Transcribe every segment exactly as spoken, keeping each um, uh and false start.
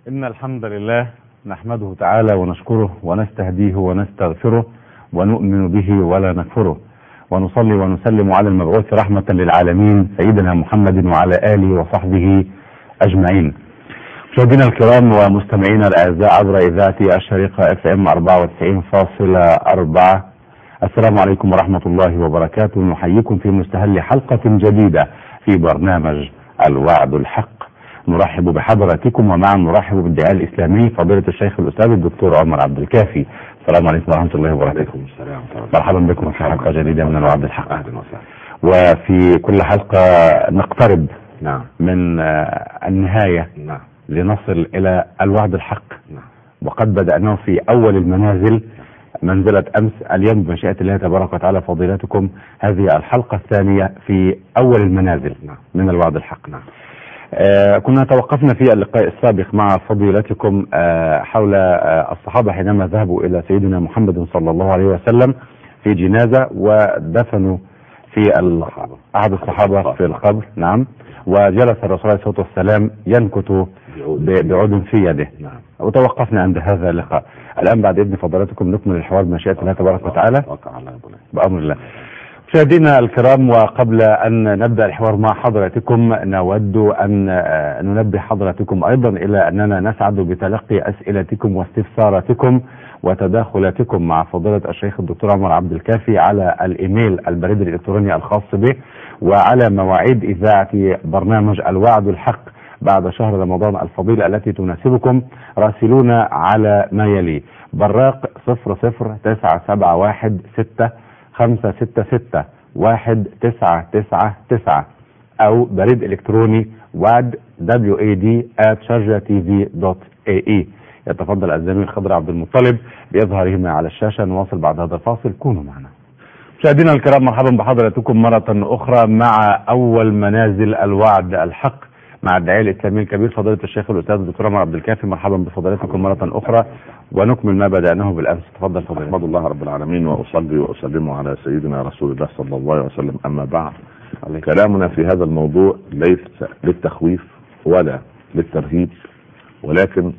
إن الحمد لله نحمده تعالى ونشكره ونستهديه ونستغفره ونؤمن به ولا نكفره، ونصلي ونسلم على المبعوث رحمة للعالمين سيدنا محمد وعلى آله وصحبه أجمعين. مشاهدينا الكرام ومستمعينا الأعزاء عبر إذاعة الشريقة اف ام أربعة وتسعين فاصلة أربعة، السلام عليكم ورحمة الله وبركاته. نحييكم في مستهل حلقة جديدة في برنامج الوعد الحق. نرحب بحضراتكم ومعا نرحب بالداعية الإسلامي فضيلة الشيخ الأستاذ الدكتور عمر عبد الكافي. السلام عليكم ورحمة الله وبركاته. السلام. مرحبا بكم في حلقة جديدة من الوعد الحق. أهلا وسهلا. وفي كل حلقة نقترب نعم. من النهاية نعم. لنصل إلى الوعد الحق. نعم. وقد بدأناه في أول المنازل منزلة أمس. اليوم بمشيئة الله تبارك وتعالى فضيلتكم هذه الحلقة الثانية في أول المنازل نعم. من الوعد الحق. نعم. آه كنا توقفنا في اللقاء السابق مع فضيلتكم آه حول آه الصحابة حينما ذهبوا إلى سيدنا محمد صلى الله عليه وسلم في جنازة ودفنوا في أحد الصحابة في القبر. نعم. وجلس الرسول عليه الصلاة والسلام ينكت بعود في يده. نعم. وتوقفنا عند هذا اللقاء. الآن بعد إذن فضيلتكم نكمل الحوار بمشيئة الله تبارك وتعالى بأمر الله. مشاهدينا الكرام، وقبل أن نبدأ الحوار مع حضراتكم نود أن ننبه حضراتكم أيضا إلى أننا نسعد بتلقي أسئلتكم واستفساراتكم وتداخلاتكم مع فضيلة الشيخ الدكتور عمر عبد الكافي على الإيميل البريد الإلكتروني الخاص به، وعلى مواعيد إذاعة برنامج الوعد الحق بعد شهر رمضان الفضيل التي تناسبكم. راسلونا على ما يلي: براق صفر صفر تسعة سبعة واحد ستة خمسة ستة ستة واحد تسعة تسعة تسعة، أو بريد إلكتروني واد دبليو اي دي آت شارجة تي في دوت اي اي. يتفضل الزميل خضر عبد المطلب بإظهارهما على الشاشة. نواصل بعد هذا الفاصل، كونوا معنا. مشاهدينا الكرام، مرحبا بحضراتكم مرة أخرى مع أول منازل الوعد الحق مع الداعية الإسلامي الكبير فضيلة الشيخ الأستاذ الدكتور عمر عبد الكافي. مرحبا بفضيلتكم مرة أخرى ونكمل ما بدأناه بالأمس. تفضل فضيلة. أحمد الله رب العالمين وأصلي وأسلم على سيدنا رسول الله صلى الله عليه وسلم. أما بعد، كلامنا في هذا الموضوع ليس للتخويف ولا للترهيب، ولكن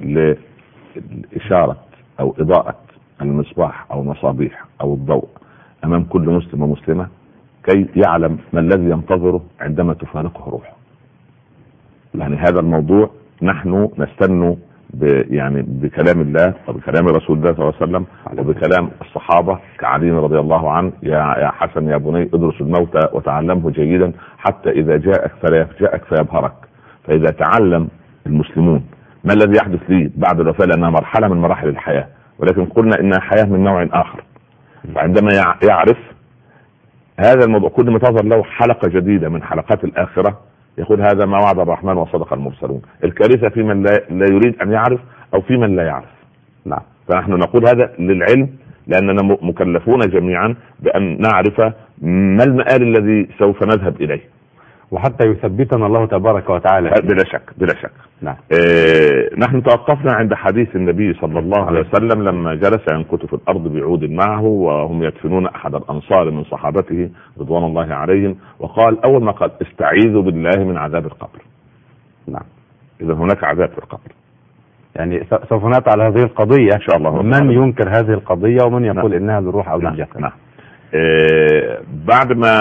لإشارة أو إضاءة المصباح أو المصابيح أو الضوء أمام كل مسلم ومسلمة كي يعلم ما الذي ينتظره عندما تفارقه روحه. يعني هذا الموضوع نحن نستنى يعني بكلام الله وبكلام رسول الله صلى الله عليه وسلم وبكلام الصحابة كعلي رضي الله عنه: يا يا حسن يا بني ادرس الموت وتعلمه جيدا حتى إذا جاءك فلا يفجأك فيبهرك. فإذا تعلم المسلمون ما الذي يحدث لي بعد الوفاة، لأنها مرحلة من مراحل الحياة، ولكن قلنا إنها حياة من نوع آخر. فعندما يعرف هذا الموضوع كل ما تظهر له حلقة جديدة من حلقات الآخرة يقول هذا ما وعد الرحمن وصدق المرسلون. الكارثة في من لا, لا يريد أن يعرف أو في من لا يعرف. نعم. فنحن نقول هذا للعلم، لأننا مكلفون جميعا بأن نعرف ما المآل الذي سوف نذهب إليه، وحتى يثبتنا الله تبارك وتعالى. بلا شك بلا شك. نعم. آه نحن توقفنا عند حديث النبي صلى الله عليه وسلم لما جلس ينكت في الأرض بعود معه وهم يدفنون أحد الأنصار من صحابته رضوان الله عليهم، وقال أول ما قال: استعيذوا بالله من عذاب القبر. نعم. إذا هناك عذاب في القبر. يعني سوف نأتي على هذه القضية إن شاء الله. من ينكر هذه القضية ومن يقول نعم. إنها للروح أو نعم. للجسد. نعم. آه بعد ما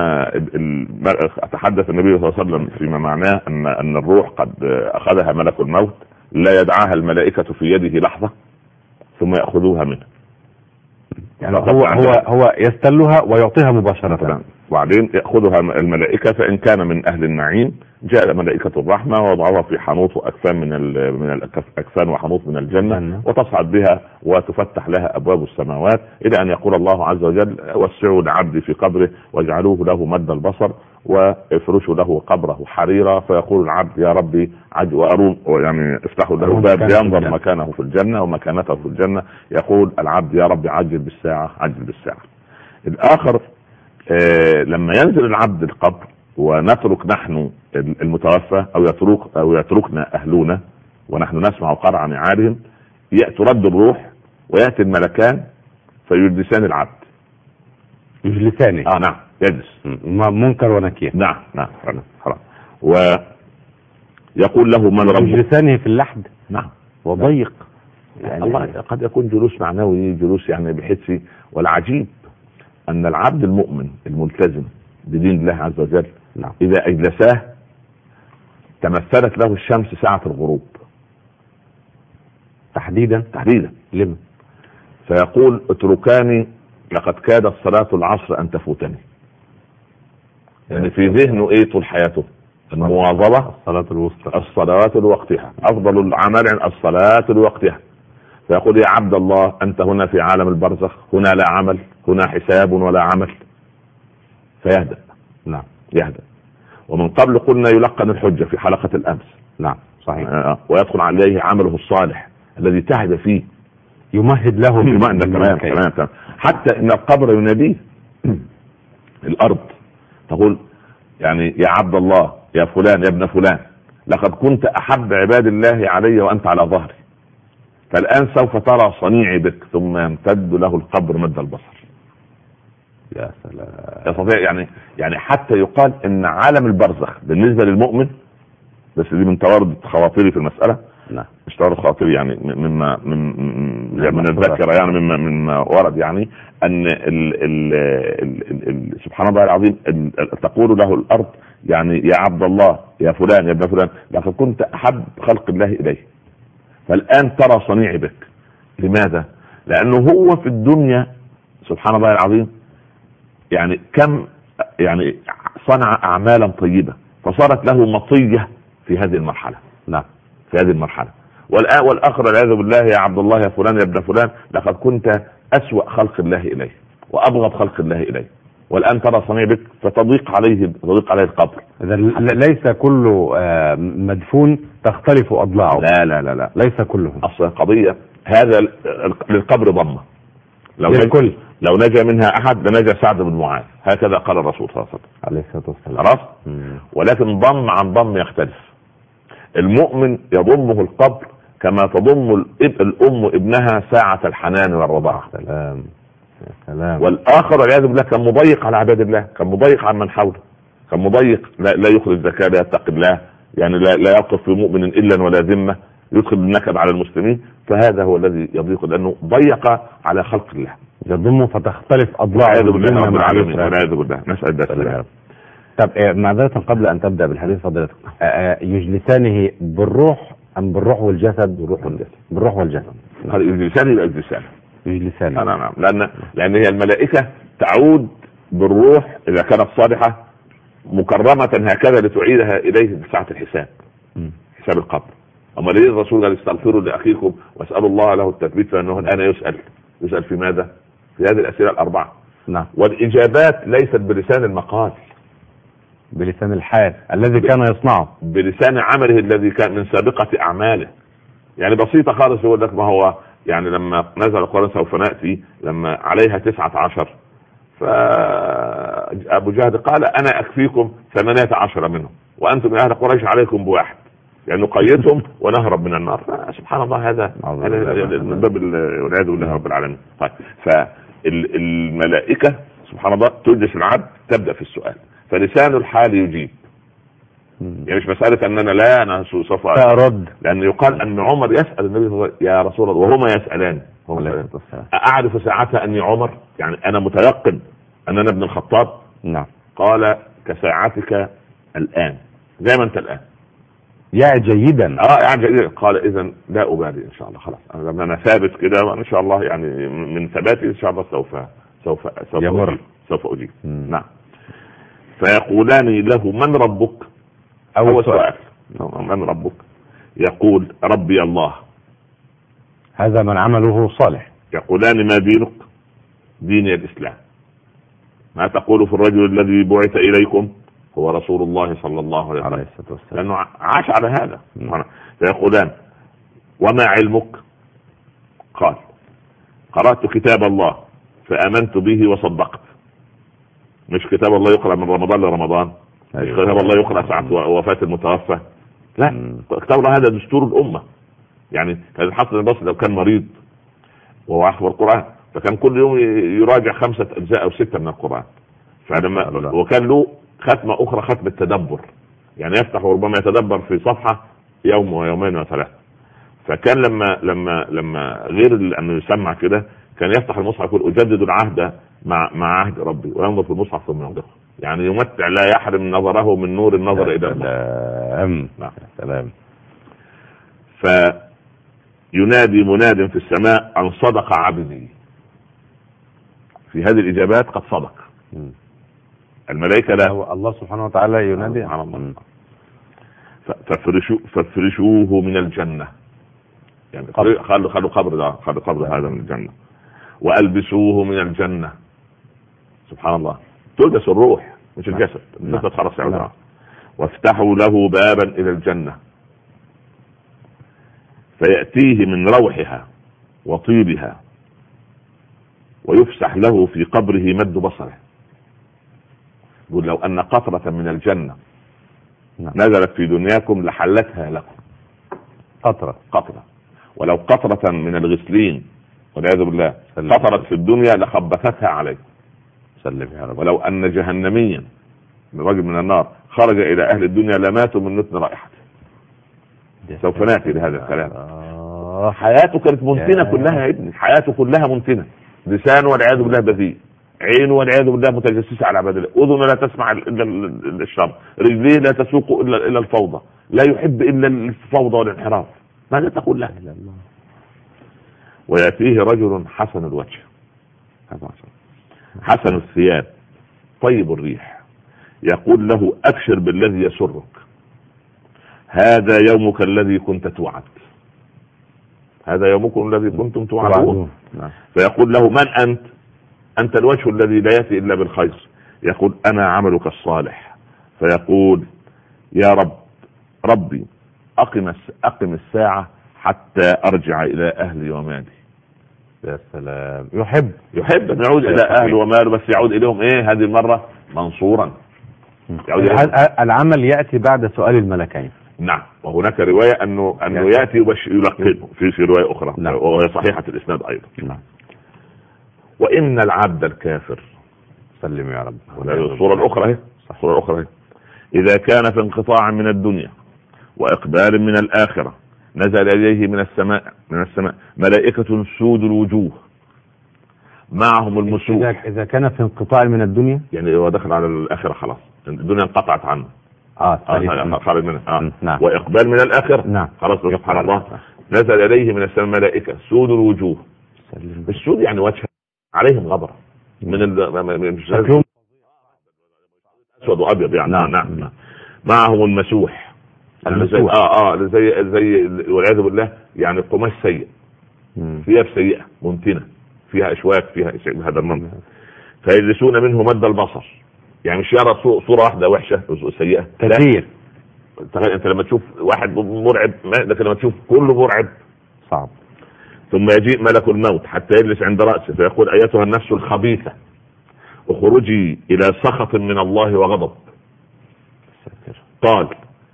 تحدث النبي صلى الله عليه وسلم فيما معناه أن أن الروح قد أخذها ملك الموت، لا يدعاها الملائكة في يده لحظة ثم يأخذوها منه. يعني هو هو هو يستلها ويعطيها مباشرة، وبعدين يأخذها الملائكة، فإن كان من أهل النعيم جاء ملائكة الرحمة ووضعوها في حنوط وأكفان من من الأكفان وحنوط من الجنة، وتصعد بها وتفتح لها أبواب السماوات إلى أن يقول الله عز وجل: وسعوا لعبدي في قبره واجعلوه له مد البصر وافرشوا له قبره حريرا. فيقول العبد: يا ربي عج وأرون، يعني افتحوا له باب ينظر مكانه في الجنة ومكانته في الجنة. يقول العبد: يا ربي عجل بالساعة عجل بالساعة. الآخر آه لما ينزل العبد القبر ونترك نحن المتوفى أو يترك أو يتركنا أهلنا ونحن نسمع قرع نعالهم، ترد الروح ويأتي الملكان فيجلسان العبد. يجلسانه؟ آه نعم، يجلس. منكر ونكير. نعم نعم. حرام. ويقول له: من ربك؟ يجلسانه في اللحد؟ نعم وضيق يعني الله قد يكون جلوس معنوي، جلوس يعني بحسي. والعجيب ان العبد المؤمن الملتزم بدين الله عز وجل نعم. اذا اجلساه تمثلت له الشمس ساعة الغروب تحديدا تحديدا لم فيقول اتركاني لقد كادت صلاة العصر ان تفوتني. يعني في ذهنه ايه طول حياته؟ المواظبة، الصلاة الوسطى، الصلوات لوقتها، افضل العمل الصلاة لوقتها. فيقول يا عبد الله انت هنا في عالم البرزخ، هنا لا عمل، هنا حساب ولا عمل. فيهدأ. نعم يهدأ. ومن قبل قلنا يلقن الحجة في حلقة الامس. نعم صحيح. آه. ويدخل عليه عمله الصالح الذي تعب فيه، يمهد له يمهد. تمام تمام تمام. حتى ان القبر يناديه الارض تقول يعني يا عبد الله يا فلان يا ابن فلان لقد كنت احب عباد الله علي وانت على ظهري، فالان سوف ترى صنيعي بك. ثم يمتد له القبر مد البصر. يا سلام. يستطيع يعني يعني حتى يقال ان عالم البرزخ بالنسبة للمؤمن، بس دي من توارد خواطري في المسألة. نعم. مش توارد خواطري يعني مما من من الذاكرة، يعني مما مما ورد، يعني ان ال ال ال ال سبحان الله العظيم تقول له الارض يعني يا عبد الله يا فلان يا ابن فلان لقد كنت احب خلق الله اليه، فالان ترى صنيعي بك. لماذا؟ لانه هو في الدنيا سبحان الله العظيم يعني كم يعني صنع اعمالا طيبة فصارت له مطية في هذه المرحلة. نعم. في هذه المرحلة. والآن والآخر والعياذ بالله يا عبد الله يا فلان يا ابن فلان لقد كنت أسوأ خلق الله إليه وأبغض خلق الله إليه، والآن ترى صنيع بك فتضيق عليه تضيق عليه القبر. إذا ليس كل مدفون تختلف أضلاعه. لا لا لا لا ليس كلهم. أصلا قضية هذا للقبر ضمة. لو للكل. لو نجا منها أحد لنجا سعد بن معاذ، هكذا قال الرسول صلى الله عليه وسلم عليه الصلاة والسلام. خلاص. ولكن ضم عن ضم يختلف. المؤمن يضمه القبر كما تضم الأم ابنها ساعة الحنان والرضاعة. سلام. سلام. والآخر والعياذ بالله كان مضيق على عباد الله، كان مضيق على من حوله، كان مضيق لا, لا يخرج زكاة، لا يتقي الله، يعني لا, لا يقف في مؤمن إلا ولا ذمة، يدخل النكد على المسلمين. فهذا هو الذي يضيق لأنه ضيق على خلق الله. يضمه فتختلف أضلاعه. والعياذ بالله رب العالمين. والعياذ بالله. نسأل الله. طب معذرة قبل أن تبدأ بالحديث فضيلتك، يجلسانه بالروح أم بالروح والجسد؟ بالروح والجسد. بالروح والجسد. يجلسانه يبقى يجلسانه. يجلسانه. نعم نعم. لأن لأن هي الملائكة تعود بالروح إذا كانت صالحة مكرمة هكذا لتعيدها إليه في ساعة الحساب. م. حساب القبر. أما ليه الرسول قال استغفروا لأخيكم واسألوا الله له التثبيت فإنه الآن يسأل. يسأل في ماذا؟ في هذه الأسئلة الأربعة. نعم. والإجابات ليست بلسان المقال، بلسان الحال الذي كان يصنعه، بلسان عمله الذي كان من سابقة أعماله. يعني بسيطة خالص. يقول لك ما هو يعني لما نزل القرآن سوف نأتي لما عليها تسعة عشر، فأبو جهل قال أنا أكفيكم ثمانية عشر منهم وأنتم يا أهل قريش عليكم بواحد، يعني نقيتهم ونهرب من النار. سبحان الله. هذا من باب والعياذ بالله رب العالمين. طيب فالملائكة سبحان الله تجلس العبد تبدأ في السؤال، فلسان الحال يجيب. يعني مش مسألة أننا لا أنا سوف أرد، لأن يقال أن عمر يسأل النبي صلى الله عليه وسلم يا رسول الله وهما يسألان أعرف ساعتها أني عمر، يعني أنا متيقن أن أنا ابن الخطاب. نعم. قال كساعتك الآن زي ما أنت الآن. يا جيدا. اه يعني جيدا. قال إذن لا أبالي إن شاء الله، خلاص أنا أنا ثابت كده إن شاء الله، يعني من ثباتي إن شاء الله سوف سوف سوف يمر. أجيب سوف أجيب. نعم. فيقولان له من ربك؟ أول سؤال. من ربك؟ يقول ربي الله. هذا من عمله صالح. يقولان ما دينك؟ ديني الإسلام. ما تقول في الرجل الذي بعث إليكم؟ هو رسول الله صلى الله عليه وسلم، لأنه عاش على هذا. فيقولان وما علمك؟ قال قرأت كتاب الله فآمنت به وصدقت. مش كتاب الله يقرأ من رمضان لرمضان، مش كتاب الله يقرأ ساعة وفاة المتوفى، لا. مم. كتاب الله هذا دستور الأمة. يعني كان الحسن البصري لو كان مريض وهو أحفظ القرآن فكان كل يوم يراجع خمسة أجزاء أو ستة من القرآن. فلما وكان له ختمة أخرى ختم التدبر، يعني يفتح وربما يتدبر في صفحة يوم ويومين وثلاثة. فكان لما لما لما غير انه يسمع كده كان يفتح المصحف يقول اجدد العهد مع مع عهد ربي، وينظر في المصحف ثم ينظر، يعني يمتع لا يحرم نظره من نور النظر الى الله. نعم سلام. فينادي مناد في السماء ان صدق عبدي. في هذه الاجابات قد صدق. م. الملائكه لا، الله سبحانه وتعالى ينادي ففرشوه ففرشوه من الجنه، يعني خلوا خلوا قبر ده خلوا قبر هذا من الجنه، والبسوه من الجنه. سبحان الله، تلبس الروح مش الجسد، الجسد خلاص يعود. وافتحوا له بابا الى الجنه فياتيه من روحها وطيبها، ويفسح له في قبره مد بصره. يقول لو ان قطره من الجنه نزلت في دنياكم لحلتها لكم. قطره قطره ولو قطره من الغسلين والعياذ بالله قطرت في الدنيا لخبثتها عليكم. سلم يا رب. ولو ان جهنميا رجل من النار خرج الى اهل الدنيا لماتوا من نتن رائحته. سوف ناتي لهذا الكلام. آه. حياته كانت منتنه كلها يا ابني، حياته كلها منتنه. لسانه والعياذ بالله بذيء، عينه والعياذ بالله متجسسه على عباد الله، اذنه لا تسمع الا الشر، رجليه لا تسوق الا الا الفوضى، لا يحب الا الفوضى والانحراف. ماذا تقول له؟ وياتيه رجل حسن الوجه، حسن الثياب، طيب الريح، يقول له ابشر بالذي يسرك، هذا يومك الذي كنت توعد، هذا يومكم الذي كنتم توعدون. فيقول له من انت؟ انت الوجه الذي لا ياتي الا بالخير. يقول انا عملك الصالح. فيقول يا رب ربي اقم اقم الساعه حتى ارجع الى اهلي ومالي. يا سلام، يحب يحب ان يعود الى اهله وماله، بس يعود اليهم ايه هذه المره منصورا. العمل ياتي بعد سؤال الملكين. نعم، وهناك روايه انه انه ياتي ويلقنه في في روايه اخرى. نعم. وهي صحيحه الاسناد ايضا. نعم. وان العبد الكافر، سلم يا رب، الصوره الاخرى هي الصوره الاخرى هي اذا كان في انقطاع من الدنيا واقبال من الاخره نزل اليه من السماء من السماء ملائكه سود الوجوه معهم المسوح. اذا كان في انقطاع من الدنيا يعني هو دخل على الاخره خلاص، الدنيا انقطعت عنه. اه, آه خارج منها. آه. نعم. واقبال من الاخره. نعم. خلاص سبحان الله. نزل اليه من السماء ملائكه سود الوجوه. السود يعني وجه عليهم غبره من ال مش اسود وابيض يعني. نعم. نعم. نعم. معهم المسوح. المسوح اه اه زي زي والعياذ بالله يعني قماش سيء، ثياب سيئه منتنه فيها اشواك فيها هذا المنظر. فيجلسون منه مد البصر، يعني مش يرى صوره واحده وحشه سيئه كثير. تخيل انت لما تشوف واحد مرعب، لكن لما تشوف كله مرعب صعب. ثم يجيء ملك الموت حتى يجلس عند رأسه فيقول ايتها النفس الخبيثة اخرجي الى سخط من الله وغضب. قال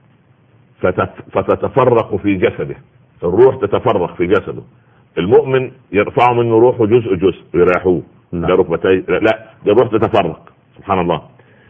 فتتفرق في جسده، الروح تتفرق في جسده. المؤمن يرفع منه روحه جزء جزء ويريحوه لا ركبتي لا ده الروح تتفرق سبحان الله.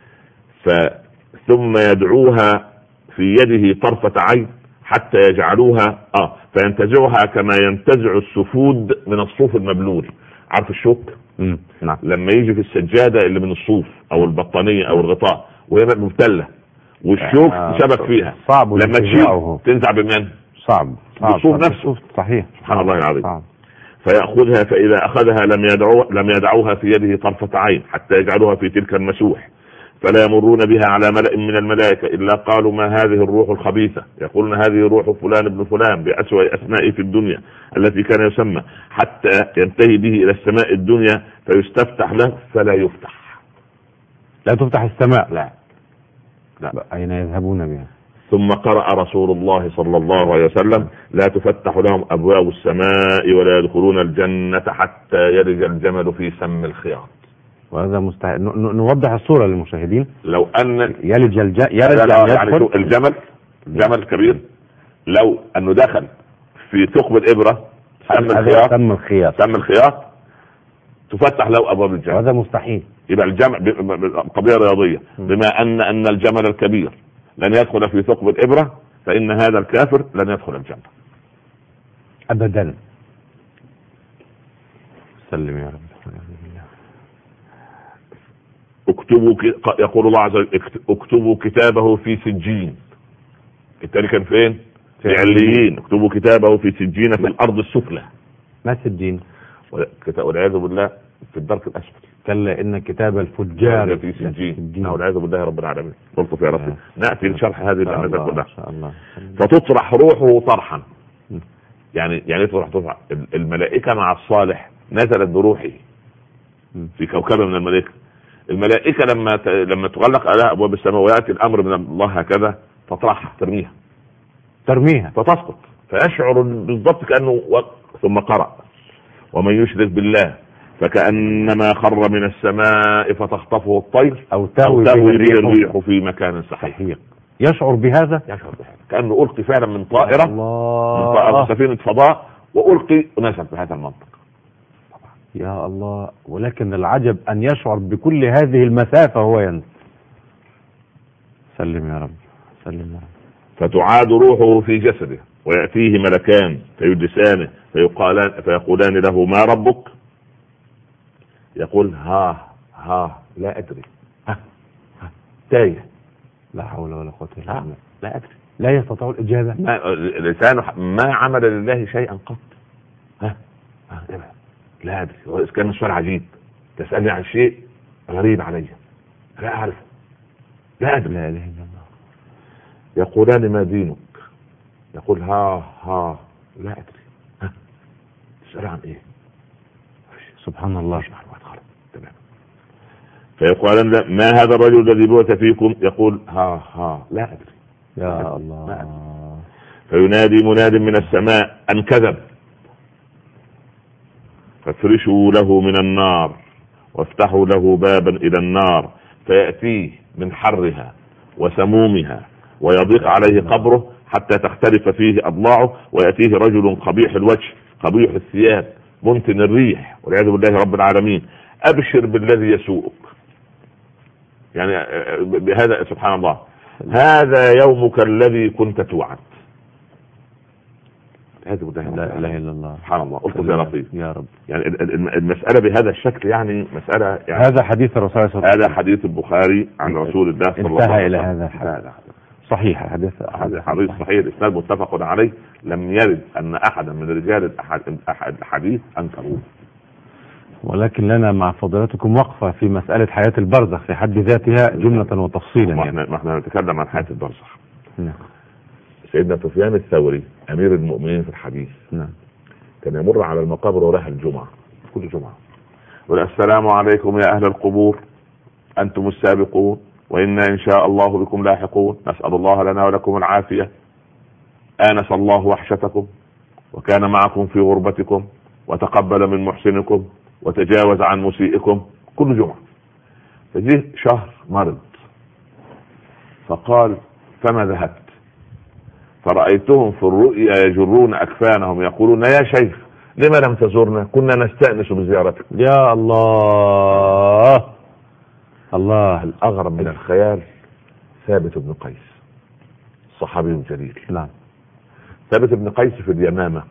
ثم يدعوها في يده طرفة عين حتى يجعلوها اه فينتزعها كما ينتزع السفود من الصوف المبلول. عارف الشوك؟ امم نعم. لما يجي في السجادة اللي من الصوف او البطانية او الغطاء وهي مبتلة والشوك آه شبك فيها صعب لما تشيل تنزع بمن؟ صعب بالصوف نفسه. صحيح سبحان الله العظيم. صعب. فيأخذها فإذا أخذها لم يدعو لم يدعوها في يده طرفة عين حتى يجعلوها في تلك المسوح، فلا يمرون بها على ملأ من الملائكة إلا قالوا ما هذه الروح الخبيثة، يقولون هذه روح فلان ابن فلان بأسوأ أسمائه في الدنيا التي كان يسمى، حتى ينتهي به إلى السماء الدنيا فيستفتح له فلا يفتح. لا تفتح السماء. لا لا. أين يذهبون بها؟ ثم قرأ رسول الله صلى الله عليه وسلم لا تفتح لهم أبواب السماء ولا يدخلون الجنة حتى يلج الجمل في سم الخياط. وهذا مستحيل. نوضح الصورة للمشاهدين. لو أن يلج الج... يلج يعني الجمل جمل كبير لو أنه دخل في ثقب الإبرة سم الخياط سم الخياط سم الخياط تفتح له أبواب الجنة. وهذا مستحيل. يبقى الجمل قضية رياضية، بما أن أن الجمل الكبير لن يدخل في ثقب الإبرة فإن هذا الكافر لن يدخل الجنة. أبدا. سلم يا رب. اكتبوا ك... يقول الله عز وجل اكتبوا كتابه في سجين. التاني كان فين؟ في عليين. اكتبوا كتابه في سجين في الارض السفلى. ما سجين؟ والعياذ بالله في الدرك الاسفل. كلا ان كتاب الفجار في سجين. والعياذ بالله رب العالمين. قلت في ربي ناتي لشرح هذه الاحاديث كلها. فتطرح روحه طرحا. يعني يعني تطرح تطرح الملائكه مع الصالح نزلت بروحه في كوكبه من الملائكه. الملائكه لما ت... لما تغلق عليها ابواب السماء وياتي الامر من الله هكذا تطرحها ترميها ترميها فتسقط فيشعر بالضبط كانه و... ثم قرأ ومن يشرك بالله فكأنما خر من السماء فتخطفه الطير او تهوي به الريح في مكان سحيق. يشعر بهذا يشعر بهذا كأنه ألقي فعلا من طائرة الله. من سفينة فضاء وألقي ونزل بهذا المنطق. يا الله. ولكن العجب أن يشعر بكل هذه المسافة وهو ينزل. سلم يا رب. سلم يا رب. فتعاد روحه في جسده ويأتيه ملكان فيجلسانه فيقالان فيقولان له ما ربك؟ يقول ها ها لا أدري. ها ها تايه. لا حول ولا قوة إلا بالله. لا أدري. لا يستطيع الإجابة. ما لسانه ما عمل لله شيئا قط. ها ها لا أدري. كان السؤال عجيب. تسألني عن شيء غريب علي لا أعرف لا أدري. لا إله إلا الله. يقولان ما دينك؟ يقول ها ها لا أدري. ها تسأل عن إيه؟ سبحان الله. تمام. فيقولان ما هذا الرجل الذي بعث فيكم؟ يقول ها ها لا أدري. يا الله. فينادي مناد من السماء أن كذب فافرشوا له من النار وافتحوا له بابا إلى النار فيأتيه من حرها وسمومها ويضيق عليه قبره حتى تختلف فيه أضلاعه ويأتيه رجل قبيح الوجه قبيح الثياب منتن الريح والعياذ بالله رب العالمين. أبشر بالذي يسوءك. يعني بهذا سبحان الله هذا يومك الذي كنت توعد. لا اله الا الله. سبحان الله. قلت يا لطيف يا رب. يعني المسألة بهذا الشكل يعني مسألة يعني هذا حديث الرسول صلى الله عليه وسلم. هذا حديث البخاري عن رسول الله صلى الله عليه وسلم. انتهى إلى هذا الحديث. صحيح. حديث حديث صحيح الإسناد متفق عليه. لم يرد أن أحدا من رجال أحد الحديث أنكروه. ولكن لنا مع فضيلتكم وقفة في مسألة حياة البرزخ في حد ذاتها جملة وتفصيلا. ما احنا يعني. نتكلم عن حياة البرزخ. نعم. سيدنا سفيان الثوري أمير المؤمنين في الحديث نعم. كان يمر على المقابر وراها الجمعة كل جمعة يقول السلام عليكم يا أهل القبور أنتم السابقون وإنا إن شاء الله بكم لاحقون نسأل الله لنا ولكم العافية آنس الله وحشتكم وكان معكم في غربتكم وتقبل من محسنكم وتجاوز عن مسيئكم كل جمعة. فجيه شهر مرض فقال فما ذهبت فرأيتهم في الرؤيا يجرون أكفانهم يقولون يا شيخ لما لم تزورنا كنا نستأنس بزيارتك. يا الله. الله. الأغرب من الخيال ثابت بن قيس صحابي جليل. نعم. ثابت بن قيس في اليمامة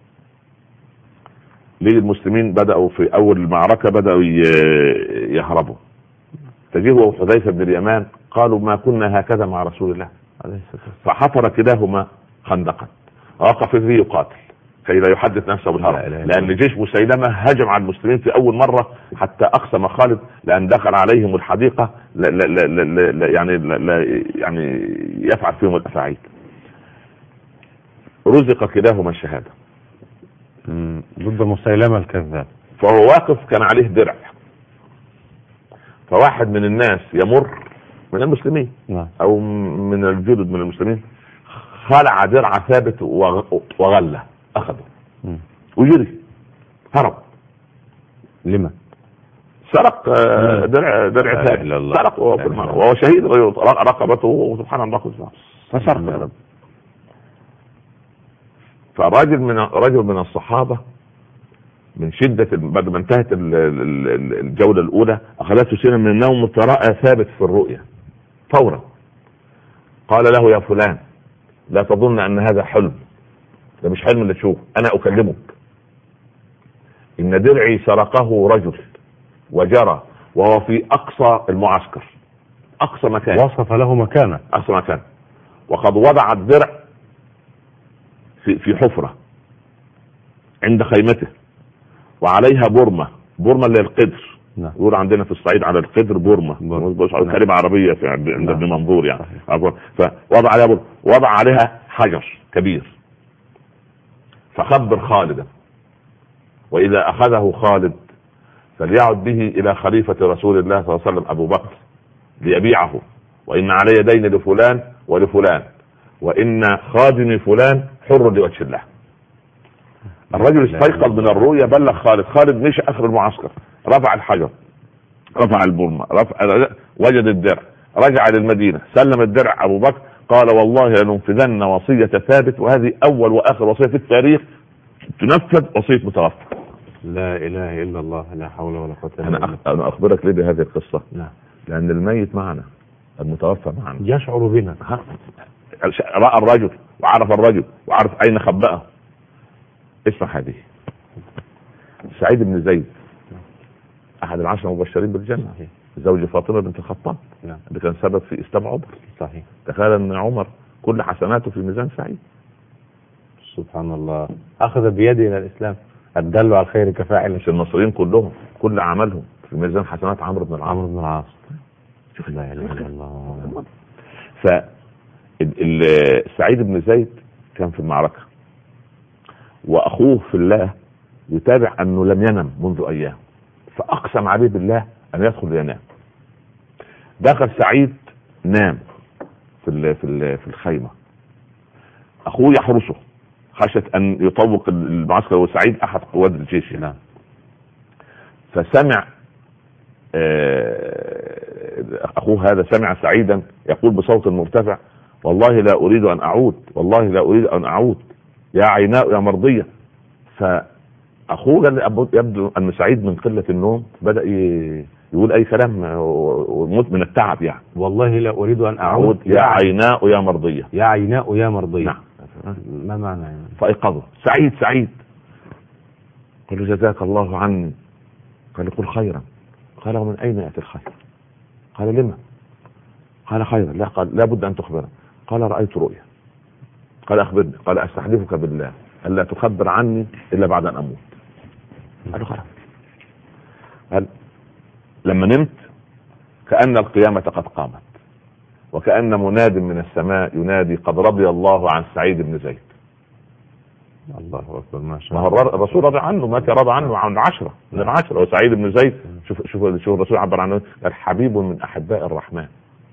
ليه المسلمين بدأوا في أول المعركة بدأوا يهربوا فجيه هو حذيفة بن اليمان قالوا ما كنا هكذا مع رسول الله فحفر كلاهما خندقا وقف فيه يقاتل كي لا يحدث نفسه بالهرب لأن جيش مسيلمة هجم على المسلمين في أول مرة حتى أقسم خالد لأن دخل عليهم الحديقة لا لا لا لا لا يعني لا لا يعني يفعل فيهم الأفاعيل. رزق كلاهما الشهادة ضد مسيلمة الكذاب. فهو واقف كان عليه درع فواحد من الناس يمر من المسلمين نعم. او من الجدد من المسلمين خلع درع ثابت وغله اخذه وجري هرب. لما؟ سرق درع درع ثابت سرق وهو شهيد رقبته سبحان الله فسرق يا رب. فرجل من رجل من الصحابة من شدة بعد ما انتهت الجولة الأولى أخذته سنة من النوم فرأى ثابت في الرؤيا فورا قال له يا فلان لا تظن أن هذا حلم ده مش حلم اللي تشوفه، انا اكلمك. ان درعي سرقه رجل وجرى وهو في اقصى المعسكر، اقصى مكان، وصف له مكانه، اقصى مكان، وقد وضع الدرع في في حفرة عند خيمته وعليها برمة، برمة اللي هي القدر. نعم. يقول عندنا في الصعيد على القدر برمة، كلمة عربية في عند نعم. ابن منظور يعني. فوضع عليها برمة، وضع عليها حجر كبير، فخبر خالدا، وإذا أخذه خالد فليعد به إلى خليفة رسول الله صلى الله عليه وسلم أبو بكر ليبيعه، وإن علي دين لفلان ولفلان، وإن خادم فلان حر لوجه الله. الرجل استيقظ من الرؤيا، بلغ خالد، خالد مشى آخر المعسكر، رفع الحجر، رفع البرمة، رفع، وجد الدرع، رجع للمدينة، سلم الدرع أبو بكر، قال والله لننفذن وصية ثابت، وهذه أول وآخر وصية في التاريخ تنفذ، وصية متوفى. لا إله إلا الله، لا حول ولا قوة إلا بالله. أنا أخبرك ليه بهذه القصة؟ نعم. لأن الميت معنا، المتوفى معنا، يشعر بنا. رأى الرجل وعرف الرجل وعرف أين خبأه. اسمع هذه، سعيد بن زيد أحد العشرة المبشرين بالجنة، زوج فاطمة بنت الخطاب، اللي كان سبب في إسلام عمر. صحيح. تخيل أن عمر كل حسناته في ميزان سعيد. سبحان الله، أخذ بيده إلى الإسلام، الدل على الخير كفاعل. مش المصريين كلهم كل عملهم في ميزان حسنات عمرو بن العاص. عمرو بن العاص. شوف، لا إله إلا الله. ف سعيد بن زيد كان في المعركة، وأخوه في الله يتابع أنه لم ينم منذ أيام، فأقسم عليه بالله أن يدخل ينام. دخل سعيد، نام في في في الخيمة، أخوه يحرسه خشية أن يطوق المعسكر، وسعيد أحد قوات الجيش. نعم. فسمع أخوه هذا، سمع سعيدا يقول بصوت مرتفع: والله لا أريد أن أعود، والله لا أريد أن أعود، يا عيناء يا مرضية. فأخوه قال يبدو أن سعيد من قلة النوم بدأ يقول أي كلام وموت من التعب يعني. والله لا أريد أن أعود، يا عيناء يا مرضية، يا عيناء يا مرضية. نعم. ما معنى يعني؟ فأيقظه سعيد، سعيد قال له: جزاك الله عني. قال: قل خيرا. قال: ومن أين يأتي الخير؟ قال: لما؟ قال: خيرا. لا، قال: لا بد أن تخبره. قال: رأيت رؤيا. قال: أخبرني. قال: أستحلفك بالله ألا تخبر عني إلا بعد أن أموت. قال له: خلاص. قال: لما نمت كأن القيامة قد قامت، وكأن مناد من السماء ينادي: قد رضي الله عن سعيد بن زيد. الله أكبر، ما شاء الله. ما هو الرسول رضي عنه، ما رضى عنه عن عشرة من العشرة، وسعيد بن زيد شوف شوف شوف الرسول عبر عنه: الحبيب من أحباء الرحمن.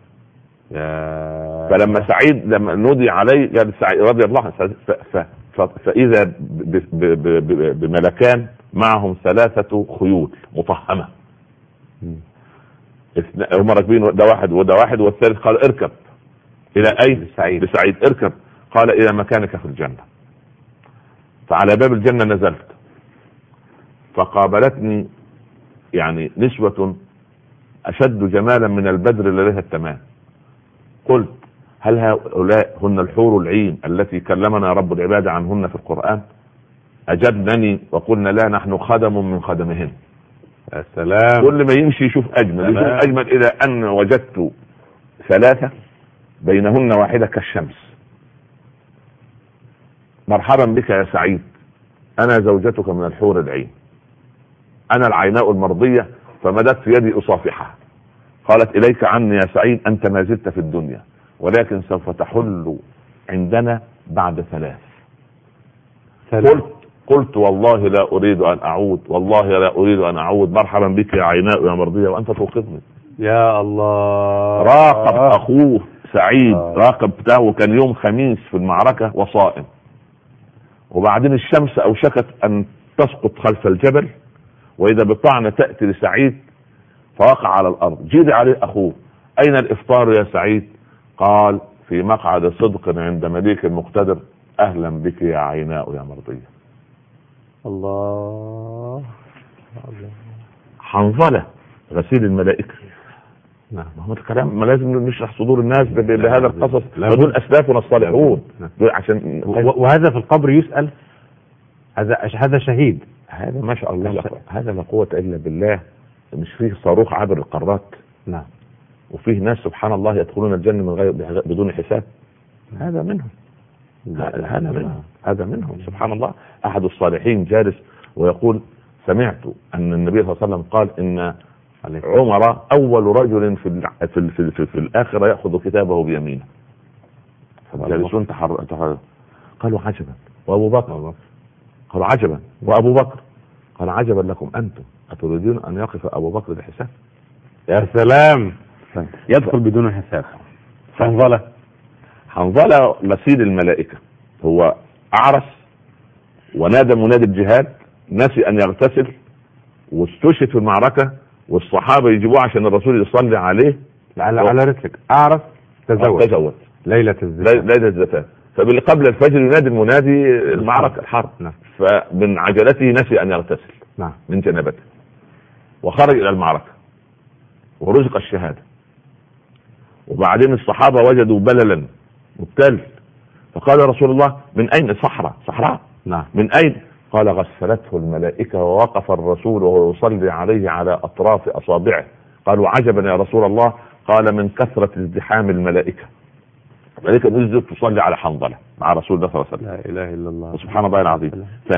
يا فلما سعيد لما نودي عليه قال سعيد رضي الله عنه، فإذا بملكان معهم ثلاثة خيول مطهمة، هم راكبين، ده واحد وده واحد، والثالث قال: اركب. إلى أين؟ سعيد. لسعيد. اركب. قال: إلى مكانك في الجنة. فعلى باب الجنة نزلت، فقابلتني يعني نسوة أشد جمالا من البدر لديها التمام. قلت: هل هؤلاء هن الحور العين التي كلمنا رب العباد عنهن في القرآن؟ أجبنني وقلنا: لا، نحن خدم من خدمهن. السلام. كل ما يمشي يشوف أجمل، يشوف أجمل، إلى أن وجدت ثلاثة بينهن واحدة كالشمس. مرحبا بك يا سعيد، أنا زوجتك من الحور العين، أنا العيناء المرضية. فمددت في يدي أصافحها. قالت: إليك عني يا سعيد، أنت ما زلت في الدنيا، ولكن سوف تحل عندنا بعد ثلاث. قلت قلت والله لا أريد أن أعود، والله لا أريد أن أعود. مرحبا بك يا عيناء يا مرضية، وأنت توقظني. يا الله. راقب أخوه سعيد، راقبته، وكان يوم خميس في المعركة وصائم، وبعدين الشمس أوشكت أن تسقط خلف الجبل، وإذا بطعنة تأتي لسعيد فوقع على الأرض. جيد عليه أخوه: أين الإفطار يا سعيد؟ قال: في مقعد صدق عند مليك مقتدر، أهلا بك يا عيناء يا مرضية. الله. حنظلة غسيل الملائكة نعم. ما هو الكلام ما لازم نشرح صدور الناس بهذا القصص بدون اسلافنا الصالحون عشان وهذا في القبر يسأل. هذا هذا شهيد. هذا ما شاء الله هذا لا قوة الا بالله. مش فيه صاروخ عبر القارات. نعم. وفيه ناس سبحان الله يدخلون الجنة من غير بدون حساب. هذا منهم. هذا منهم. هذا منهم سبحان الله. احد الصالحين جالس ويقول سمعت ان النبي صلى الله عليه وسلم قال ان عمر اول رجل في في في, في, في الاخره ياخذ كتابه بيمينه. فجالسون تحر... تحر... قالوا عجبا. وابو بكر قالوا عجبا. وابو بكر قال عجبا لكم انتم اتريدون ان يقف ابو بكر للحساب؟ يا سلام. يدخل بدون حساب. حنظله حنظله مثيل الملائكه. هو اعرس ونادى منادي الجهاد، نسي ان يغتسل واستشهد في المعركه، والصحابه يجيبوه عشان الرسول يصلي عليه. على على رسلك اعرف تزوج تزوج ليله الزفاف ليله الزفاف. فقبل الفجر ينادي المنادي المعركه الحرب. نعم. فمن عجلته نسي ان يغتسل. نعم. من جنابته وخرج الى المعركه ورزق الشهاده. وبعدين الصحابه وجدوا بللا مبتل، فقال رسول الله من اين؟ صحراء صحراء. نعم. من اين؟ قال غسلته الملائكة ووقف الرسول وهو يصلي عليه على أطراف أصابعه. قالوا عجبا يا رسول الله. قال من كثرة ازدحام الملائكة. الملائكة نزلت تصلي على حنظلة مع رسول الله صلى الله عليه وسلم. لا إله إلا الله. سبحان الله العظيم.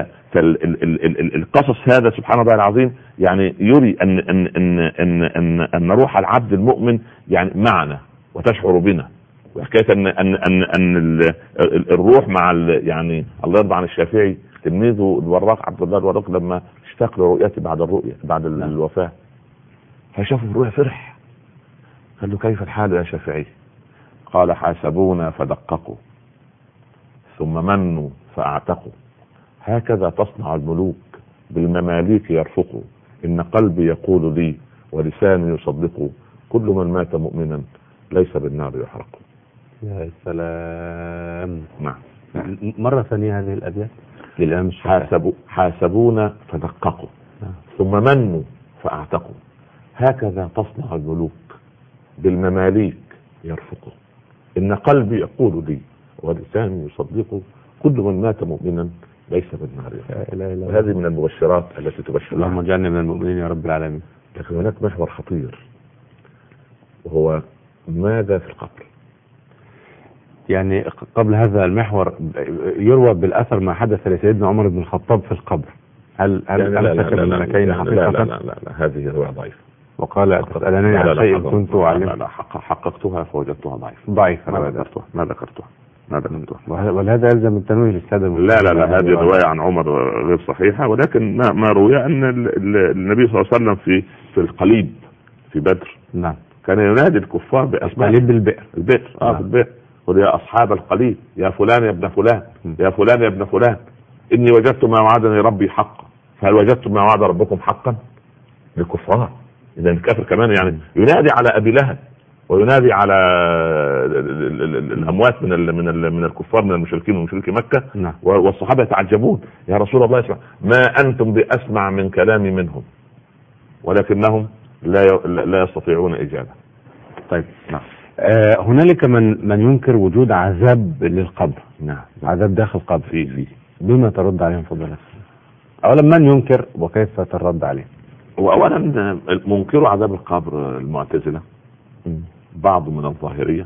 فالقصص هذا سبحان الله العظيم يعني يري أن أن أن أن أن, أن روح العبد المؤمن يعني معنا وتشعر بنا. وحكاية أن أن أن أن الروح مع يعني الله يرضى عن الشافعي تلميذه الوراق عبد الله الوراق لما اشتاق لرؤيته بعد الرؤية بعد الوفاة فشافه الرؤيا فرح. قال له كيف الحال يا شافعي؟ قال حاسبونا فدققوا ثم منوا فاعتقوا هكذا تصنع الملوك بالمماليك يرفقوا إن قلبي يقول لي ولساني يصدق كل من مات مؤمنا ليس بالنار يحرق. يا سلام. نعم. مرة ثانية هذه الأبيات للأمس. حاسبوا حاسبونا فدققوا ثم منوا فاعتقوا هكذا تصنع الملوك بالمماليك يرفقوا إن قلبي يقول لي ولساني يصدق كل من مات مؤمنا ليس بالنار يحرق. هذه من المبشرات التي تبشر. اللهم اجعلنا من المؤمنين يا رب العالمين. لكن هناك محور خطير وهو ماذا في القبر. يعني قبل هذا المحور يروى بالأثر ما حدث لسيدنا عمر بن الخطاب في القبر. هل هل أمسك بالملكين حقيقة؟ لا لا لا, لا, لا هذه رواية ضعيفة. وقال تسألني عن شيء كنت أعلم. لا لا حققتها فوجدتها ضعيفة. ضعيفة. ما ذكرتها ما ذكرتها ما ذكرتها. ولهذا يلزم التنويه للسادة. لا لا لا هذه الرواية عن عمر غير صحيحة. ولكن ما ما روي أن النبي صلى الله عليه وسلم في في القليب في بدر. نعم. كان ينادي الكفار بأسماء. القليب بالبئر. البئر. اه في البئر. قل يا أصحاب القليب يا فلان يا ابن فلان يا فلان يا ابن فلان إني وجدت ما وعدني ربي حقا فهل وجدتم ما وعد ربكم حقا؟ للكفار. إذا الكافر كمان يعني ينادي على أبي لهب وينادي على الأموات من ال من ال من الكفار من المشركين ومشركي مكة. نعم. والصحابة يتعجبون يا رسول الله اسمع ما أنتم بأسمع من كلامي منهم ولكنهم لا لا يستطيعون إجابة. طيب. نعم. آه هنالك من من ينكر وجود عذاب للقبر. نعم. عذاب داخل القبر. في في بما ترد عليهم فضلك؟ اولا من ينكر وكيف ترد عليه؟ واولا منكر عذاب القبر المعتزلة، بعض من الظاهرية،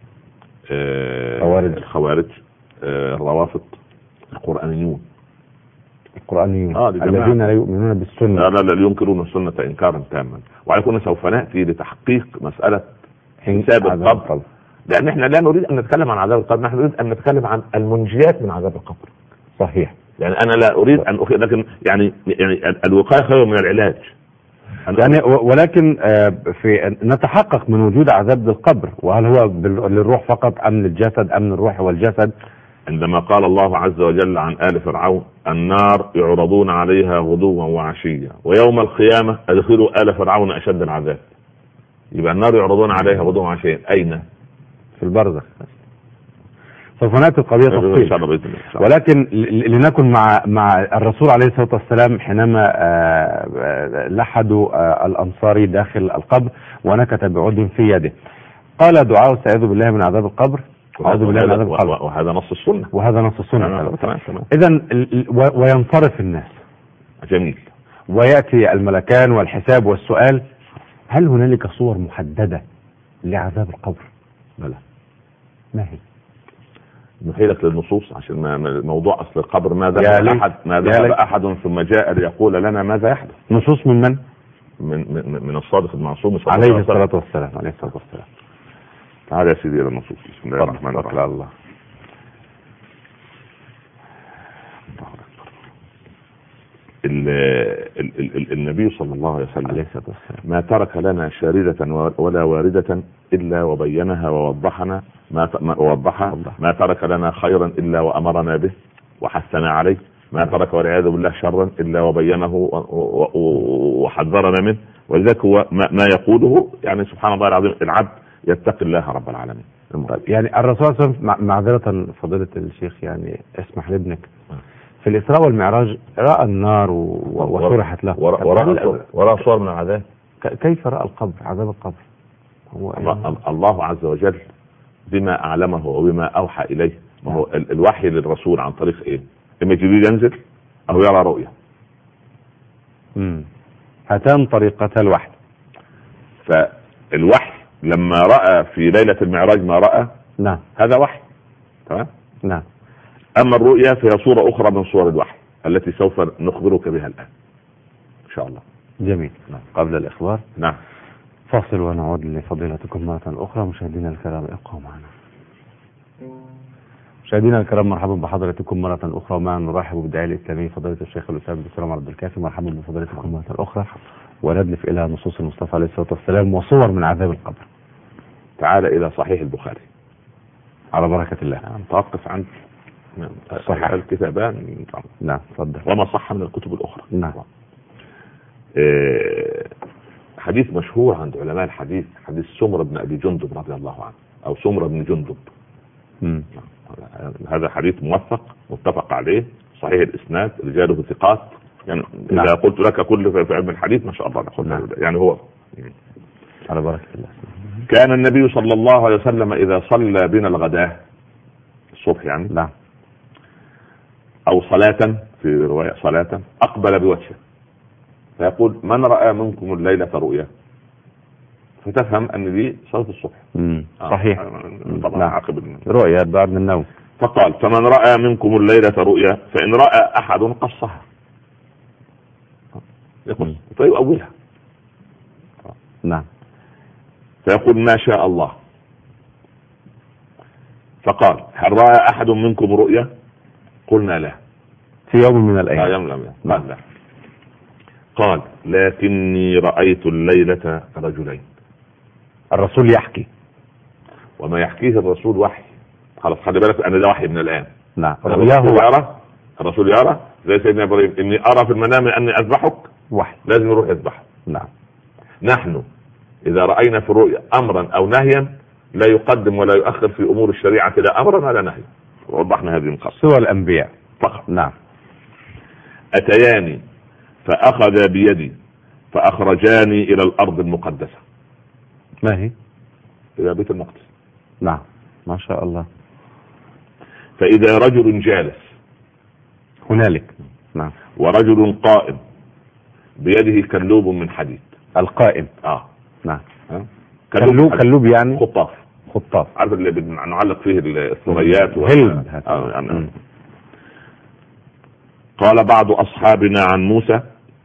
خوارج، الخوارج، الروافض، القرآنيون. القرآنيون آه الذين لا يؤمنون بالسنة. لا لا لا ينكرون السنة إنكارا تاما. وعلى كنا سوف نأتي لتحقيق مسألة حساب القبر، لأن احنا لا نريد أن نتكلم عن عذاب القبر، نحن نريد أن نتكلم عن المنجيات من عذاب القبر. صحيح. يعني أنا لا أريد أن أخي، لكن يعني يعني الوقاية خير من العلاج. يعني ولكن في نتحقق من وجود عذاب القبر، وهل هو للروح فقط أم للجسد أم للروح والجسد؟ عندما قال الله عز وجل عن آل فرعون النار يعرضون عليها غدوا وعشيا ويوم القيامة أدخلوا آل فرعون أشد العذاب. يبقى النار يعرضون عليها غدوا وعشيا أين؟ في البرزخ. سوف ناتي القضيه تفصيل، ولكن لنكن مع مع الرسول عليه الصلاه والسلام حينما لحدوا الانصاري داخل القبر ونكت بعود في يده، قال دعاء استعاذ بالله من عذاب القبر، اعوذ بالله من عذاب القبر، وهذا نص السنه، وهذا نص السنه. اذا وينصرف الناس. جميل. وياتي الملكان والحساب والسؤال. هل هنالك صور محدده لعذاب القبر؟ بلى. ما هي؟ نحيلك للنصوص عشان ما موضوع اصل القبر ما ذهب احد ما ذهب احد ثم جاء ليقول لنا ماذا يحدث. نصوص من من؟ من من, من الصادق المعصوم عليه الصلاه والسلام. عليه الصلاه والسلام. تعال يا سيدي الى النصوص. بسم الله الرحمن الرحيم. الله. ال ال ال النبي صلى الله عليه وسلم ما ترك لنا شاردة ولا واردة إلا وبينها ووضحنا ما ووضحها. ما ترك لنا خيرا إلا وأمرنا به وحثنا عليه. ما ترك والعياذ بالله شرا إلا وبينه وحذرنا منه. ولذلك هو ما يقوله يعني سبحان الله العظيم العبد يتقي الله رب العالمين. يعني الرسول صلى الله عليه وسلم معذرة فضيلة الشيخ يعني اسمح لابنك في الإسراء والمعراج رأى النار وشرحت له ورأى صور من العذاب. كيف رأى القبر عذاب القبر؟ هو الله, الله عز وجل بما أعلمه وبما أوحى إليه. ما هو الوحي للرسول عن طريق إيه؟ إما جبريل ينزل أو يرى رؤية. امم هاتان طريقة الوحي. فالوحي لما رأى في ليلة المعراج ما رأى نعم هذا وحي. تمام. نعم. أما الرؤيا فهي صورة أخرى من صور الوحي التي سوف نخبرك بها الآن إن شاء الله. جميل. نعم. قبل الإخبار نعم فاصل ونعود لفضيلتكم مرة أخرى. مشاهدينا الكرام ابقوا معنا. مشاهدينا الكرام مرحبا بحضرتكم مرة أخرى، ومعنا نرحب بالداعية الإسلامي فضيلة الشيخ الأستاذ الدكتور عمر عبد الكافي. مرحبا بفضيلتكم مرة أخرى، وندلف إلى نصوص المصطفى عليه الصلاة والسلام وصور من عذاب القبر. تعال إلى صحيح البخاري على بركة الله. نتوقف عن صحيح الكتابان. نعم تفضل. وما صح من الكتب الأخرى. نعم. إيه حديث مشهور عند علماء الحديث، حديث سمر بن أبي جندب رضي الله عنه أو سمر بن جندب. مم. هذا حديث موثق متفق عليه صحيح الإسناد رجاله ثقات يعني. نعم. إذا قلت لك كل في علم الحديث ما شاء الله نعم. يعني هو على بركة الله. كان النبي صلى الله عليه وسلم إذا صلى بنا الغداء الصبح يعني نعم أو صلاة في رواية صلاة أقبل بوجهه فيقول من رأى منكم الليلة رؤيا، فتفهم أن دي صلاة الصبح. امم صحيح. طبعا نعم. عقب رؤيا بعد من النوم. فقال فمن رأى منكم الليلة رؤيا فإن رأى أحد قصها يقول فيؤولها. نعم. فيقول ما شاء الله. فقال هل رأى أحد منكم رؤيا؟ قلنا لا. في يوم من الأيام. لا يوم من الأيام. قال لا. قال لكني رأيت الليلة رجلين. الرسول يحكي وما يحكيه الرسول وحي. خلاص خلي بالك أن ده وحي من الآن. نعم. الرسول يرى الرسول يرى زي سيدنا إبراهيم إني أرى في المنام أني أذبحك وحي لازم يروح يذبحه. نعم. نحن إذا رأينا في الرؤيا أمرا أو نهيا لا يقدم ولا يؤخر في أمور الشريعة لا أمرا ولا نهيا. وضحنا هذه النقطة. سوى الأنبياء فقط. نعم. أتياني فأخذ بيدي فأخرجاني إلى الأرض المقدسة. ما هي؟ إلى بيت المقدس. نعم ما شاء الله. فإذا رجل جالس هنالك. نعم. ورجل قائم بيده كلوب من حديد. القائم. آه نعم. آه. كلوب كلوب يعني خطاف. خطاف عارف اللي بنعلق فيه الثريات وهلم. آه يعني. قال بعض أصحابنا عن موسى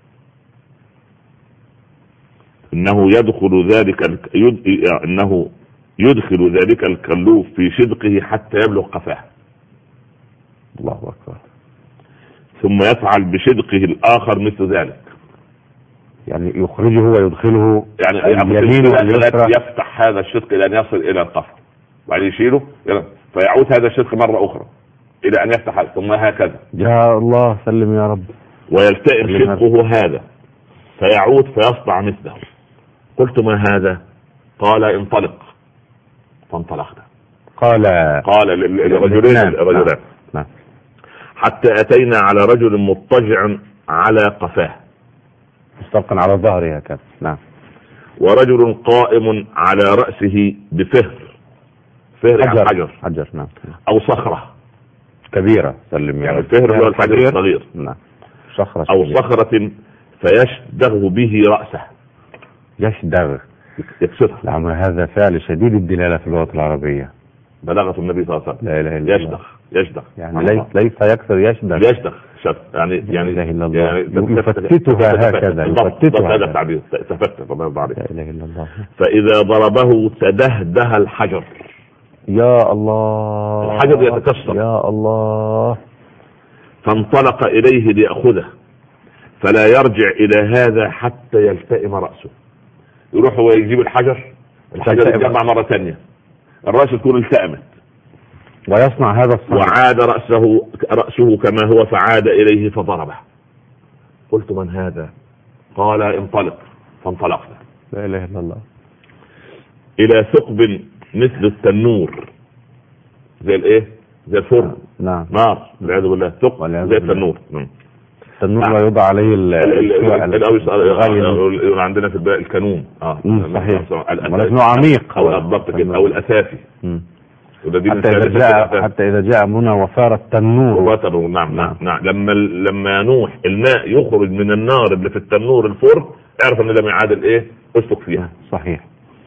إنه يدخل ذلك يد... إنه يدخل ذلك الكلوب في شدقه حتى يبلغ قفاه. الله أكبر. ثم يفعل بشدقه الآخر مثل ذلك. يعني يخرجه ويدخله يعني اليمين واليسرى. يفتح هذا الشدق إلى أن يصل إلى القفا وبعدين يشيله فيعود هذا الشدق مرة أخرى إلى أن يفتح ثم هكذا. يا الله سلم يا رب. ويلتئم شدقه هذا فيعود فيصنع مثله. قلت ما هذا؟ قال انطلق. فانطلقنا قال قال للرجلين الرجلان نعم. حتى أتينا على رجل مضطجع على قفاه مستلقا على ظهره هكذا. نعم. ورجل قائم على رأسه بفهر، فهر حجر. يعني حجر حجر نعم. أو صخرة كبيرة. سلم يعني الفهر هو الحجر الصغير. نعم. صخرة أو كبيرة. صخرة فيشدغ به رأسه، يشدغ يكسرها. نعم. هذا فعل شديد الدلالة في اللغة العربية. بلغة النبي صلى الله عليه وسلم. لا إله إلا الله. يشدغ يشدغ يعني ليس ليس يكسر، يشدغ يشدغ يعني يعني لا إله إلا الله. يعني يفتتها هكذا، يفتتها هذا التعبير تفتت. الله يرضى عليك. لا إله إلا الله. فإذا ضربه تدهده الحجر. يا الله. الحجر يتكسر. يا الله. فانطلق إليه ليأخذه فلا يرجع إلى هذا حتى يلتئم رأسه. يروح ويجيب الحجر، الحجر يتجمع مرة ثانية، الرأس تكون التأمت، ويصنع هذا الصنع. وعاد رأسه رأسه كما هو فعاد إليه فضربه. قلت من هذا؟ قال انطلق. فانطلقنا. لا إله إلا الله. إلى ثقب مثل التنور، زي الايه؟ زي الفرن. نعم. نار والعياذ بالله. ثقب زي التنور. التنور لا يوضع عليه الغالي عندنا في الباقي الكانون. اه صحيح. ولكنه عميق او الضبط كده او الاسافي. حتى إذا جاء حتى إذا جاء أمرنا وفار التنور. وفار. نعم نعم نعم. لما لما نوح الماء يخرج من النار اللي في التنور الفرن، اعرف ان ده ميعاد الايه؟ اسلك فيها. صحيح.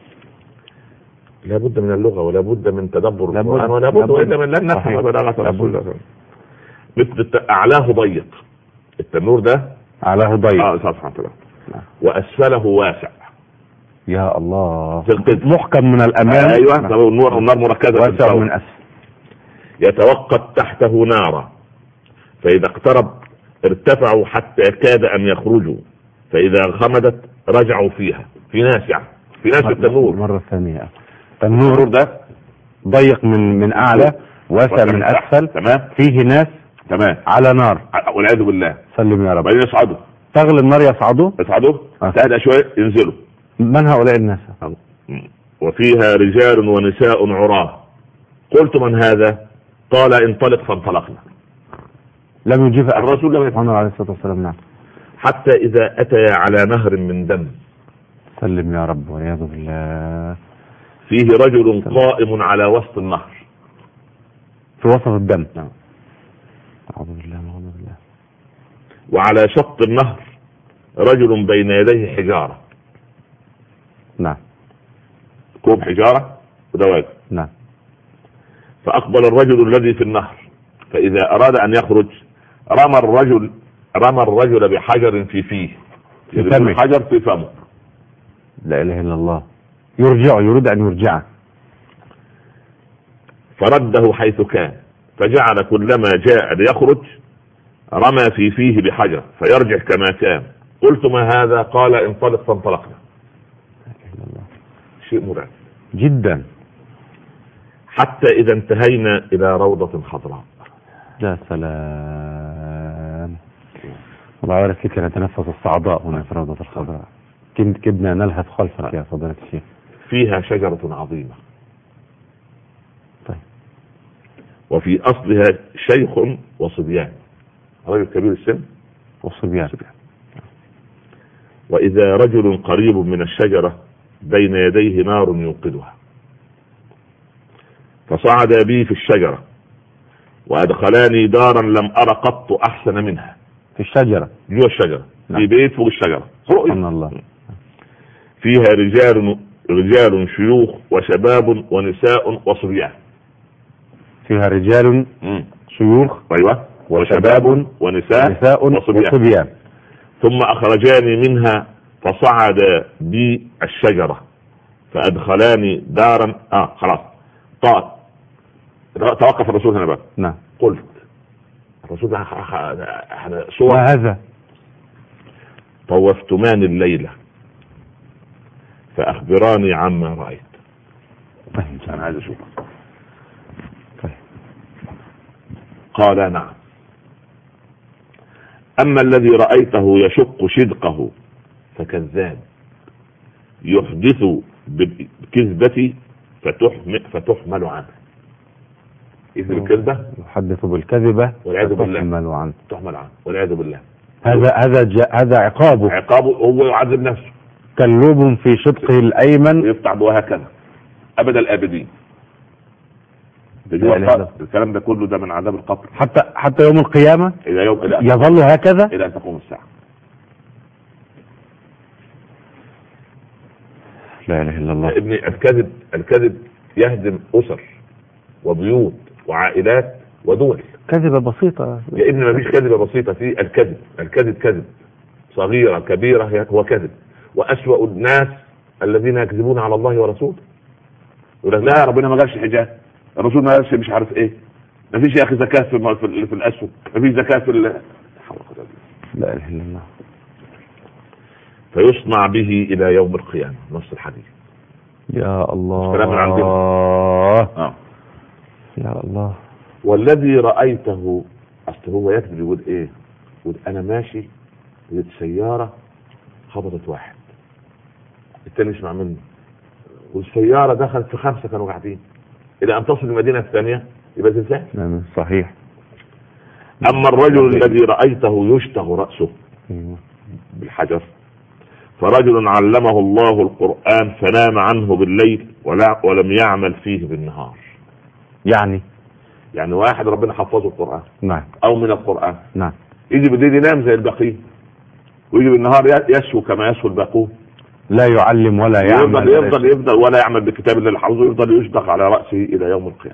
لابد من اللغة ولا بد من تدبر القرآن ولا بد من لن نفهم بلاغة رسول الله. مثل أعلاه ضيق، التنور ده أعلاه ضيق اه سبحانه وتعالى، وأسفله واسع. يا الله. محكم من الأمام. أيوة. النور النار مركزة واسع من أسفل. يتوقد تحته نارا، فإذا اقترب ارتفعوا حتى كاد أن يخرجوا، فإذا غمدت رجعوا فيها. في ناس يعني في ناس في التنور مرة ثانية. التنور ده ضيق من من أعلى، واسع من أسفل. تمام. فيه ناس تمام على نار والعياذ بالله. سلم يا رب. بعدين يصعدوا، تغلي النار، يصعدوا يصعدوا تهدأ شوية ينزلوا. من هؤلاء الناس؟ وفيها رجال ونساء عراه. قلت من هذا؟ قال انطلق. فانطلقنا. لم يجيب الرسول عليه الصلاة والسلام. نعم. حتى إذا أتيا على نهر من دم. سلم يا رب والعياذ بالله. فيه رجل قائم على وسط النهر، في وسط الدم. نعم. أعوذ بالله أعوذ بالله. وعلى شط النهر رجل بين يديه حجارة. نعم. كوب حجارة ودواج. نعم. فأقبل الرجل الذي في النهر، فإذا أراد أن يخرج رمى الرجل رمى الرجل بحجر في فيه، في حجر في فمه. لا إله إلا الله. يرجع، يريد أن يرجعه، فرده حيث كان، فجعل كلما جاء ليخرج رمى في فيه بحجر فيرجع كما كان. قلت ما هذا؟ قال انطلق. فانطلقنا. شيء مرعب جدا. حتى إذا انتهينا إلى روضة خضراء. يا سلام. الله يبارك فيك. نتنفس الصعداء هنا في روضة الخضراء. كدنا نلهث خلفك يا فضيلة الشيخ. فيها شجرة عظيمة. طيب. وفي أصلها شيخ وصبيان، رجل كبير السن وصبيان. وإذا رجل قريب من الشجرة بين يديه نار يوقدها، فصعد بي في الشجرة وأدخلاني دارا لم أرى قط أحسن منها. في الشجرة؟ جوا الشجرة. في بيت فوق الشجرة. سبحان الله. فيها رجال رجال شيوخ وشباب ونساء وصبيان. فيها رجال شيوخ أيوة وشباب ونساء نساء وصبيان. وصبيان. ثم أخرجاني منها فصعد بي الشجرة فأدخلاني دارا. آه خلاص طال. توقف الرسول هنا بقى. نعم. قلت الرسول هذا صور. ما هذا؟ طوفتمان الليلة فأخبراني عما رأيت. طيب. أنا عايز أشوف. طيب. قال نعم. أما الذي رأيته يشق شدقه فكذاب، يحدث بكذبتي فتحمل عنه. يكذب الكذبة، يحدث بالكذبة والعياذ بالله تحمل عنه تحمل عنه والعياذ بالله. هذا هذا هذا عقابه عقابه، هو يعذب نفسه. كلوب في شدقه الأيمن يفتح به هكذا أبد الآبدين. الكلام ده كله ده من عذاب القبر حتى حتى يوم القيامة إلى يوم إلى يظل هكذا إلى أن تقوم الساعة. لا إله إلا الله. يا ابني الكذب الكذب يهدم أسر وبيوت وعائلات ودول. كذبة بسيطة يا ابني ما فيش كذبة بسيطة، في الكذب. الكذب كذب، صغيرة كبيرة هو كذب. وأسوأ الناس الذين يكذبون على الله ورسوله. يقول لك لا ربنا ما قالش حجاب، الرسول ما قالش مش عارف ايه، ما فيش يا اخي زكاة في في, في الاسود، ما فيش زكاة في ال... لا اله الا الله. فيصنع به الى يوم القيامة، نص الحديث. يا الله كلام من عندنا. آه. يا الله. والذي رأيته، اصل هو يكذب يقول ايه؟ يقول انا ماشي لقيت سيارة خبطت واحد، التاني يسمع منه، والسيارة دخلت في خمسة كانوا قاعدين، إلى أن تصل المدينة الثانية يبقى تنساه. نعم صحيح. أما الرجل الذي رأيته يشتغ رأسه بالحجر فرجل علمه الله القرآن فنام عنه بالليل ولا ولم يعمل فيه بالنهار. يعني يعني واحد ربنا حفظه القرآن، نعم، أو من القرآن، نعم، يجي بالليل ينام زي الباقين، ويجي بالنهار يسهو كما يسهو الباقون، لا يعلم ولا يعمل، يفضل يفضل يفضل ولا يعمل بكتاب الله الحفظه، يفضل يشدق على رأسه إلى يوم القيامة.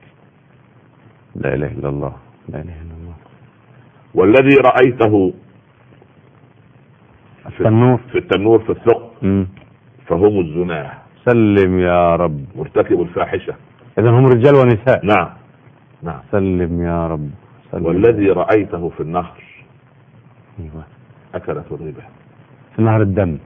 لا إله إلا الله، لا إله إلا الله. والذي رأيته في التنور في التنور في الثقب فهم الزناه. سلم يا رب. مرتكب الفاحشة. إذن هم رجال ونساء. نعم نعم. سلم يا رب. سلم. والذي رأيته في النهر أيوة. أكلت الربا. في نهر الدم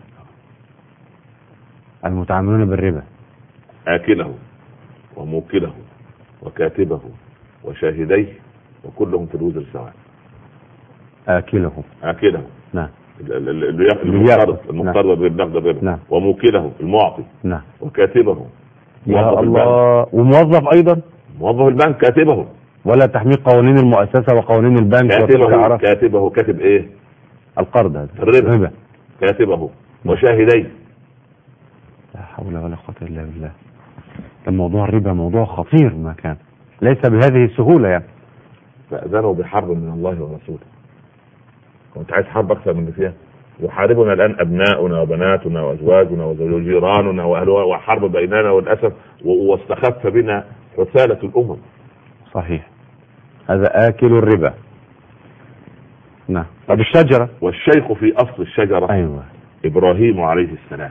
المتعاملون بالربا، آكله وموكله وكاتبه وشاهديه وكلهم في الوزر سواء. آكله آكله نعم، اللي ياكل المقترض المقترض بالنقد الربا، نعم، وموكله المعطي، نعم، وكاتبه يا الله، وموظف أيضا، موظف البنك كاتبه، ولا تحميل قوانين المؤسسة وقوانين البنك. كاتبه كاتبه كاتب ايه؟ القرض هذا الربا. كاتبه وشاهديه. لا حول ولا قوة إلا بالله. الموضوع الربا موضوع خطير، ما كان ليس بهذه السهولة يعني. فأذنوا بحرب من الله ورسوله. كنت عايز حرب أكثر من اللي فيها؟ يحاربنا الآن أبناؤنا وبناتنا وأزواجنا وجيراننا وأهلنا، وحرب بيننا والأسف، واستخف بنا رسالة الأمم. صحيح. هذا آكل الربا. نعم. طب الشجرة؟ والشيخ في أصل الشجرة أيوة إبراهيم عليه السلام،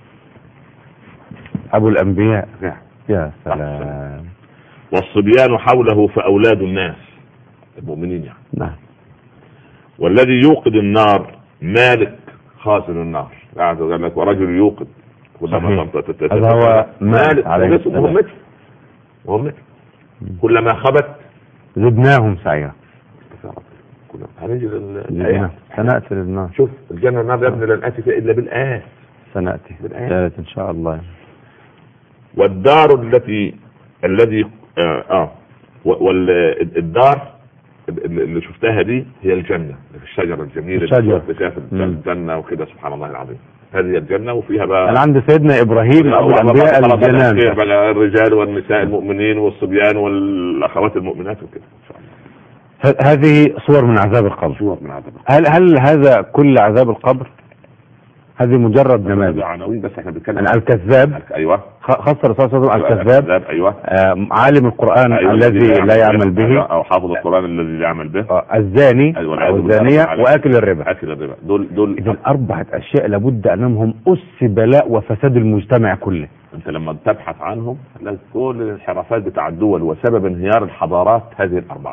أبو الأنبياء. نعم. يا سلام. والصبيان حوله فأولاد الناس المؤمنين يعني. نعم. والذي يوقد النار مالك خازن النار، قال لك ورجل يوقد. هذا هو مالك عليه السلام. مهمته كلما خبت زدناهم سعيرا. هنجي سنأتي للنار. شوف الجنة والنار يا ابني لن أتي فيها إلا بالآيات. سنأتي بالآيات إن شاء الله. والدار التي الذي آه, آه والدار اللي شفتها دي هي الجنة، في الشجرة الجميلة الشجرة شاف الجنة وكده، سبحان الله العظيم. هذه الجنة وفيها بقى أنا عند سيدنا إبراهيم أبو الأنبياء الجنان، الرجال والنساء المؤمنين والصبيان والأخوات المؤمنات وكده. هذه صور من عذاب القبر. صور من عذاب القبر. هل هل هذا كل عذاب القبر؟ هذه مجرد نماذج عناوين بس احنا بنتكلم. الكذاب، ايوه، خاصة الرسول صلى الله عليه وسلم الكذاب، ايوه، آه عالم القرآن أيوة. الذي لا يعمل به، أيوة. او حافظ القرآن الذي لا يعمل به، آه. الزاني أيوة. او الزانية واكل الربا. اكل الربا دول دول اذا اربعة اشياء لابد انهم اس بلاء وفساد المجتمع كله. انت لما تبحث عنهم هتلاقي كل الانحرافات بتاع الدول وسبب انهيار الحضارات هذه الاربعة.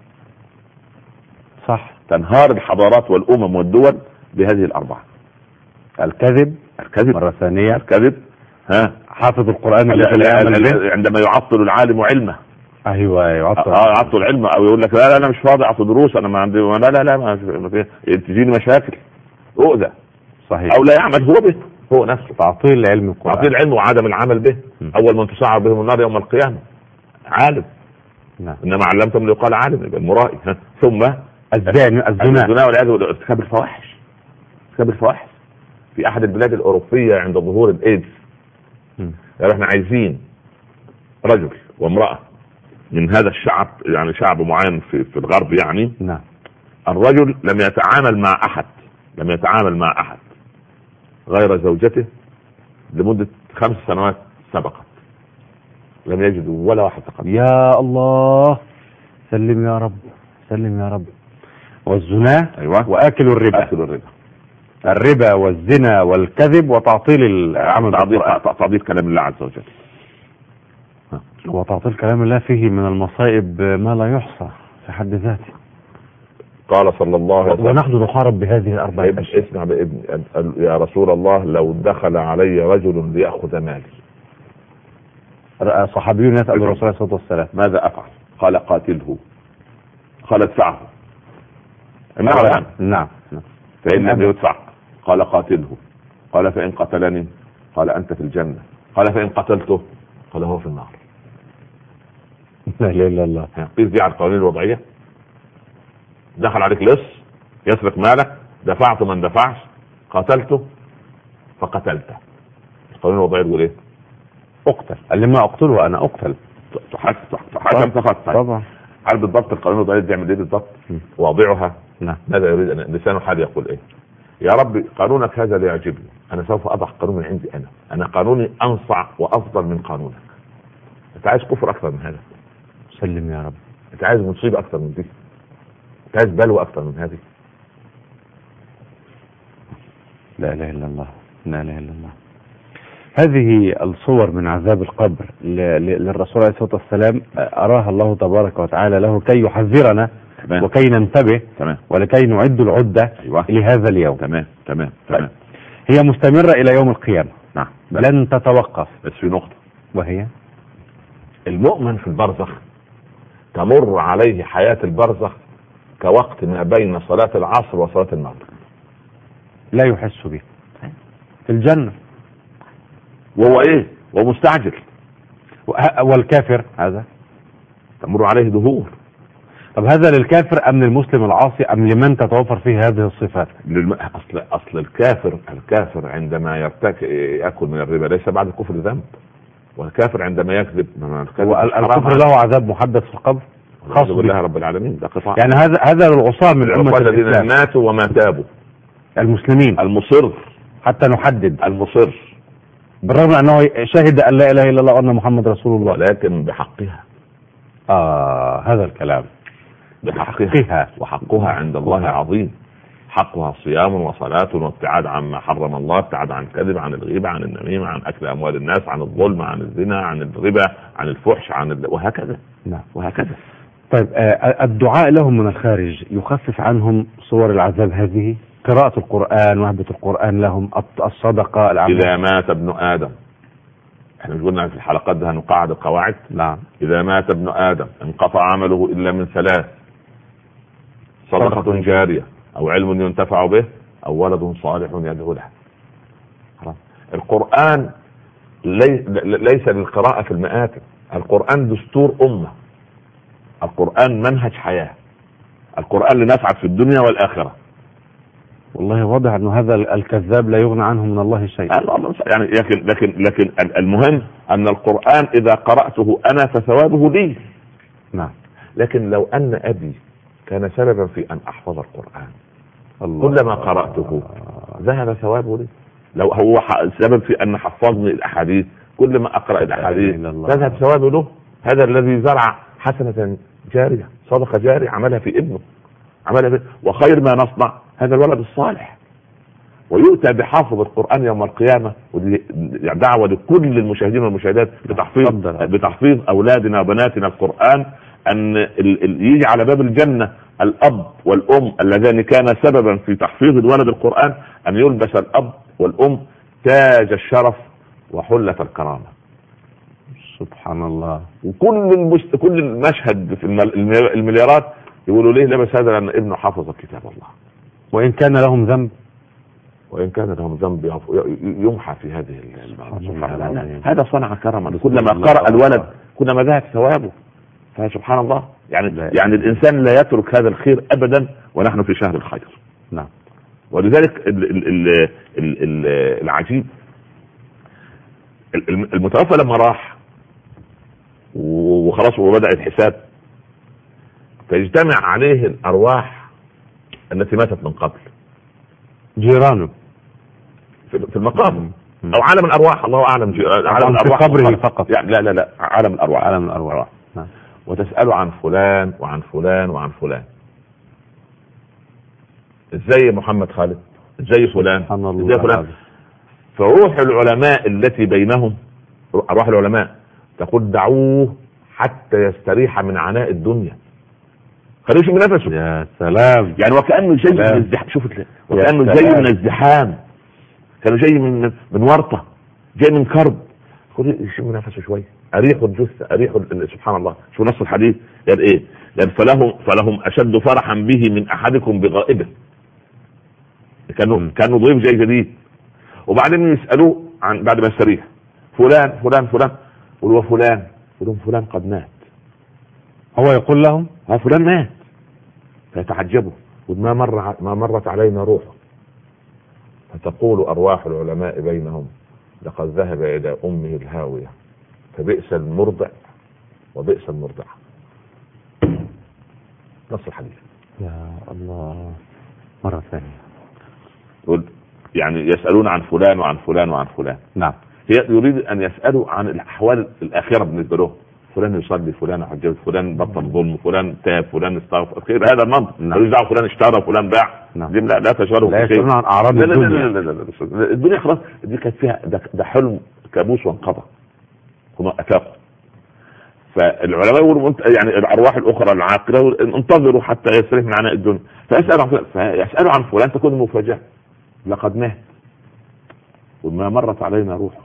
صح. تنهار الحضارات والامم والدول بهذه الاربعة: الكذب، الكذب مرة ثانية الكذب، ها، حافظ القرآن الذي لا يعمل به، عندما يعطل العالم علمه. ايوه يعطل اه يعطل علمه، او يقول لك لا لا انا مش فاضي اعطي دروس، انا ما عندي، لا لا لا ما في، تجيني مشاكل اؤذى. صحيح. او لا يعمل هو به، هو نفسه. تعطيل علم القرآن، تعطيل العلم وعدم العمل به. م. اول من تصعد بهم النار يوم القيامة عالم نعم. انما علمتم ليقال عالم، يبقى المرائي. ثم الزنا الزنا والعياذ بالله، ارتكاب الفواحش، ارتكاب الفواحش في احد البلاد الاوروبيه عند ظهور الايدز. يعني احنا عايزين رجل وامراه من هذا الشعب، يعني شعب معين في, في الغرب يعني. نعم. الرجل لم يتعامل مع احد لم يتعامل مع احد غير زوجته لمدة خمس سنوات سبقت، لم يجدوا ولا واحد تقدم. يا الله، سلم يا رب، سلم يا رب. والزنا أيوة. وآكل الربا. آكل الربا الربا والزنا والكذب وتعطيل العمل، تعطيل, تعطيل كلام الله عز وجل. وتعطيل كلام الله فيه من المصائب ما لا يحصى في حد ذاته. قال صلى الله عليه وسلم: ونحن نحارب بهذه الأربع أشياء. اسمع بابن يا رسول الله، لو دخل علي رجل ليأخذ مالي. صحابيون يسأل الرسول عليه الصلاة والسلام: ماذا أفعل؟ قال: قاتله. قال: ادفعه. نعم نعم. فإن لم يدفع قال: قاتله. قال: فإن قتلني؟ قال: أنت في الجنة. قال: فإن قتلته؟ قال: هو في النار. لا اله الا الله. قيس دي على القوانين الوضعية. دخل عليك لص يسرق مالك، دفعت من دفعش، قتلته فقتلته، القوانين الوضعية تقول ايه؟ اقتل. اللي ما اقتله انا اقتل. تحكم تفضل. طبعا. عارف بالضبط القوانين الوضعية بيعمل ايه بالضبط؟ واضعها. نعم. ماذا يريد؟ لسان حال يقول ايه؟ يا رب قانونك هذا لا يعجبني، انا سوف اضع قانون من عندي، انا انا قانوني انصع وافضل من قانونك. انت عايز كفر اكثر من هذا؟ سلم يا رب. انت عايز مصيبة اكثر من دي؟ انت عايز بلوى اكثر من هذه؟ لا اله الا الله، لا اله الا الله. هذه الصور من عذاب القبر للرسول عليه الصلاة والسلام أراها الله تبارك وتعالى له كي يحذرنا تمام. وكي ننتبه تمام. ولكي نعد العدة أيوة. لهذا اليوم. تمام تمام تمام. هي مستمرة إلى يوم القيامة. نعم. لن تتوقف. بس في نقطة، وهي المؤمن في البرزخ تمر عليه حياة البرزخ كوقت ما بين صلاة العصر وصلاة المغرب، لا يحس به في الجنة، وهو ايه؟ ومستعجل. والكافر هذا تمر عليه دهور. طب هذا للكافر ام للمسلم العاصي ام لمن تتوفر فيه هذه الصفات؟ للم... اصل اصل الكافر الكافر عندما يرتكب ياكل من الربا ليس بعد الكفر ذنب، والكافر عندما يكذب الكفر له عذاب محدد في القبر خاص بالله رب العالمين. ده قطاع يعني هذا هذا للعصاة من امه الاسلام، ماتوا وما تابوا، المسلمين المصر حتى نحدد المصر بالرغم انه شهد ان لا اله الا الله وان محمد رسول الله، ولكن بحقها. اه هذا الكلام بحقها, بحقها. وحقها عند الله عظيم. حقها صيام وصلاة وابتعاد عما حرم الله، ابتعاد عن الكذب، عن الغيبة، عن النميمة، عن أكل أموال الناس، عن الظلم، عن الزنا، عن الربا، عن الفحش، عن ال... وهكذا. نعم. وهكذا. طيب آه الدعاء لهم من الخارج يخفف عنهم صور العذاب هذه؟ قراءة القرآن، وهبة القرآن لهم، الصدقة، الأعمال. إذا مات ابن آدم، احنا مش قلنا في الحلقات ده هنقعد القواعد؟ نعم. إذا مات ابن آدم انقطع عمله إلا من ثلاث: صدقة جارية، أو علم ينتفع به، أو ولد صالح يدعو له. القرآن لي... ليس للقراءة في المآتم، القرآن دستور أمة، القرآن منهج حياة، القرآن لنسعد في الدنيا والآخرة. والله واضح أنه هذا الكذاب لا يغنى عنه من الله شيء. يعني لكن لكن لكن المهم أن القرآن إذا قرأته أنا فثوابه لي. نعم. لكن لو أن أبي كان سببا في أن أحفظ القرآن، كلما قرأته ذهب ثوابه لي. لو هو سبب في أن حفظني الأحاديث، كل ما أقرأ الأحاديث ذهب ثوابه له. هذا الذي زرع حسنة جارية، صدقة جارية عملها في ابنه، عملها في، وخير ما نصنع هذا الولد الصالح. ويؤتى بحافظ القرآن يوم القيامة، ودي دعوة لكل المشاهدين والمشاهدات بتحفيظ بتحفيظ أولادنا وبناتنا القرآن، أن يجي على باب الجنة الأب والأم اللذان كان سببا في تحفيظ الولد القرآن، أن يلبس الأب والأم تاج الشرف وحلة الكرامة. سبحان الله. وكل المست... كل المشهد في المليارات يقولوا ليه لبس هذا؟ لأن ابنه حافظ كتاب الله. وإن كان لهم ذنب وإن كان لهم ذنب يمحى في هذه المعنى. هذا صنع كرما، كلما قرأ الولد كلما ذهب ثوابه. فسبحان الله يعني لا. يعني الإنسان لا يترك هذا الخير أبدا ونحن في شهر الخير. نعم. ولذلك ال ال ال ال ال العجيب المتوفى لما راح وخلاص وبدأ الحساب تجتمع عليه الأرواح التي ماتت من قبل، جيرانه في المقام او عالم الارواح، الله اعلم. عالم الارواح قبره فقط يعني لا لا لا عالم الارواح، عالم الارواح. نعم. وتسأله عن فلان وعن فلان وعن فلان، ازاي محمد خالد، ازاي فلان، ازاي فلان. فروح العلماء التي بينهم، ارواح العلماء تقول دعوه حتى يستريح من عناء الدنيا، خليش من نفسه. يا سلام. يعني وكأنه جاي من الزحام، شوف وكأنه جاي من الزحام، كانوا جاي من من ورطة، جاي من كرب، خد يشم نفسه شويه، اريح الجثه، اريح سبحان الله. شو نص الحديث قال ايه؟ قال فلهم فلهم اشد فرحا به من احدكم بغائبه. كانوا كانوا ضيف جاي جديد، وبعدين يسالوه عن بعد ما يستريح فلان فلان فلان، يقولوا فلان، يقولون فلان قد مات. هو يقول لهم ها فلان مات، فيتعجبوا، وما مر ما مرت علينا روحه. فتقول أرواح العلماء بينهم لقد ذهب إلى أمه الهاوية فبئس المرضع وبئس المرضع. نص الحديث. يا الله. مرة ثانية يعني يسألون عن فلان وعن فلان وعن فلان. نعم. يريد أن يسألوا عن الأحوال الآخرة بالنسبة له، فلان يصلي، فلان حجج، فلان بطل ظلم، فلان تاب، فلان استغفر، خير هذا المنطق. نعم. دعوه فلان اشترى، فلان باع. نعم. دي لا لا تشغلوا لا يسألون عن أعراض لا الدنيا. لا لا لا لا لا. الدنيا خلاص دي كانت فيها ده, ده حلم كابوس وانقضى، هم أتاقوا. فالعلماء يقولوا يعني الأرواح الأخرى العاقلة انتظروا حتى يستريح من عناء الدنيا، فيسألوا عن فيسألوا عن فلان تكون مفاجأة، لقد مات وما مرت علينا روح.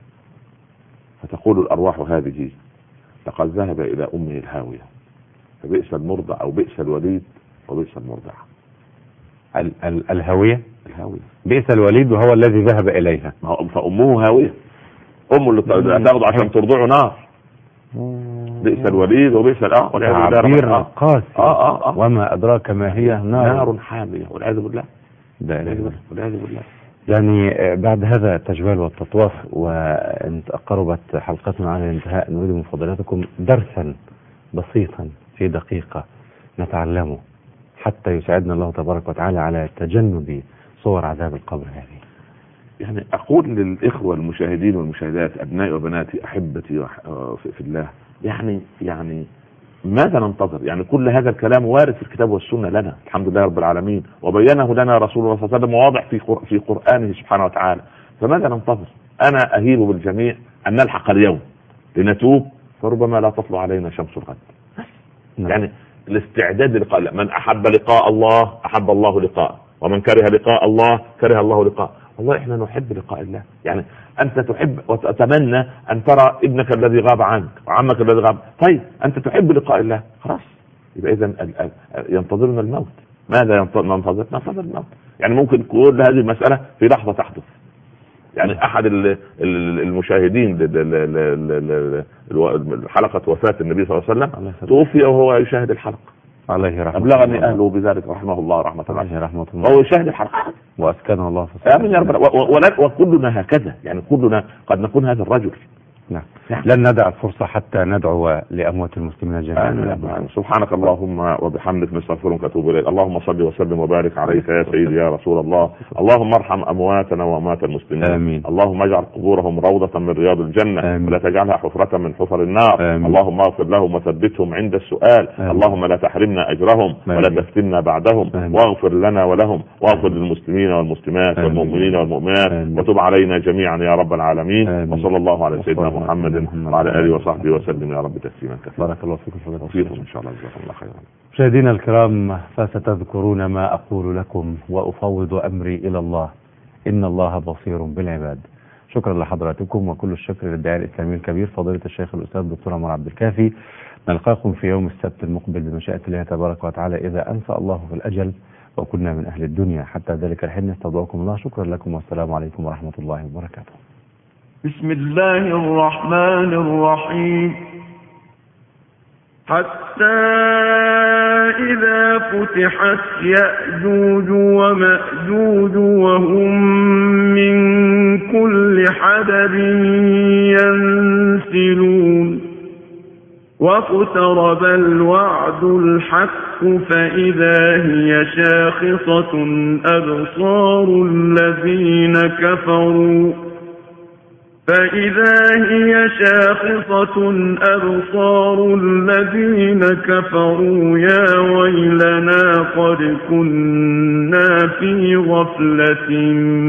فتقول الأرواح هذه لقد ذهب إلى أمه الهاوية فبئس المرضع أو بئس الوليد وبئس المرضع. ال ال الهاوية الهاوية بئس الوليد وهو الذي ذهب إليها، فأمه هاوية، أمه اللي تاخده عشان ترضعه نار. بئس الوليد وبئس الآه تعبير قاسي. آه آه آه. وما أدراك ما هي نار, نار حامية والعياذ بالله. والعياذ بالله. يعني بعد هذا التجوال والتطواف وإن قربت حلقتنا على الانتهاء، نريد من فضيلتكم درسا بسيطا في دقيقة نتعلمه حتى يساعدنا الله تبارك وتعالى على تجنب صور عذاب القبر هذه. يعني أقول للإخوة المشاهدين والمشاهدات، أبنائي وبناتي، أحبتي في الله، يعني يعني ماذا ننتظر؟ يعني كل هذا الكلام وارد في الكتاب والسنة لنا الحمد لله رب العالمين، وبينه لنا رسول الله صلى الله عليه وسلم واضح في في قرآنه سبحانه وتعالى. فماذا ننتظر؟ أنا أهيب بالجميع أن نلحق اليوم لنتوب، فربما لا تطلع علينا شمس الغد. يعني الاستعداد للقاء، من أحب لقاء الله أحب الله لقاءه، ومن كره لقاء الله كره الله لقاءه. والله إحنا نحب لقاء الله. يعني أنت تحب وتتمنى أن ترى ابنك الذي غاب عنك وعمك الذي غاب، طيب أنت تحب لقاء الله، خلاص يبقى إذن ينتظرنا الموت. ماذا ننتظر؟ ننتظر الموت. يعني ممكن كل هذه المسألة في لحظة تحدث. يعني أحد المشاهدين حلقة وفاة النبي صلى الله عليه وسلم توفي وهو يشاهد الحلقة، عليه رحمة أبلغني الله. أهله بذلك رحمه الله رحمة الله عليه رحمة الله. وهو يشاهد الحلقة وأسكنه الله في آمين يا رب. وكلنا هكذا، يعني كلنا قد نكون هذا الرجل. نعم. لن ندع الفرصة حتى ندعو لأموات المسلمين جميعا. سبحانك اللهم وبحمدك نستغفرك ونتوب إليك. اللهم صل وسلم وبارك عليك يا سيدي يا رسول الله. اللهم ارحم أمواتنا وأموات المسلمين. آمين. اللهم اجعل قبورهم روضة من رياض الجنة، آمين. ولا تجعلها حفرة من حفر النار. آمين. اللهم اغفر لهم وثبتهم عند السؤال. آمين. اللهم لا تحرمنا أجرهم آمين. ولا تفتنا بعدهم. آمين. واغفر لنا ولهم، واغفر للمسلمين والمسلمات آمين. والمؤمنين والمؤمنات. آمين. وتب علينا جميعا يا رب العالمين. آمين. وصلى الله على سيدنا محمد وعلى آله وصحبه وسلم يا رب تسليما كثيرا. بارك الله فيكم فضيلة وفيكم إن شاء الله. جزاكم الله خيرا. مشاهدينا الكرام، فستذكرون ما أقول لكم وأفوض أمري إلى الله، إن الله بصير بالعباد. شكرا لحضراتكم، وكل الشكر للداعية الإسلامي الكبير فضيلة الشيخ الأستاذ الدكتور عمر عبد الكافي. نلقاكم في يوم السبت المقبل بمشيئة الله تبارك وتعالى إذا أنفى الله في الأجل وكنا من أهل الدنيا. حتى ذلك الحين نستودعكم الله. شكرا لكم والسلام عليكم ورحمة الله وبركاته. بسم الله الرحمن الرحيم. حتى إذا فتحت يأجوج ومأجوج وهم من كل حدب ينسلون واقترب الوعد الحق فإذا هي شاخصة أبصار الذين كفروا فإذا هي شاخصة أبصار الذين كفروا يا ويلنا قد كنا في غفلة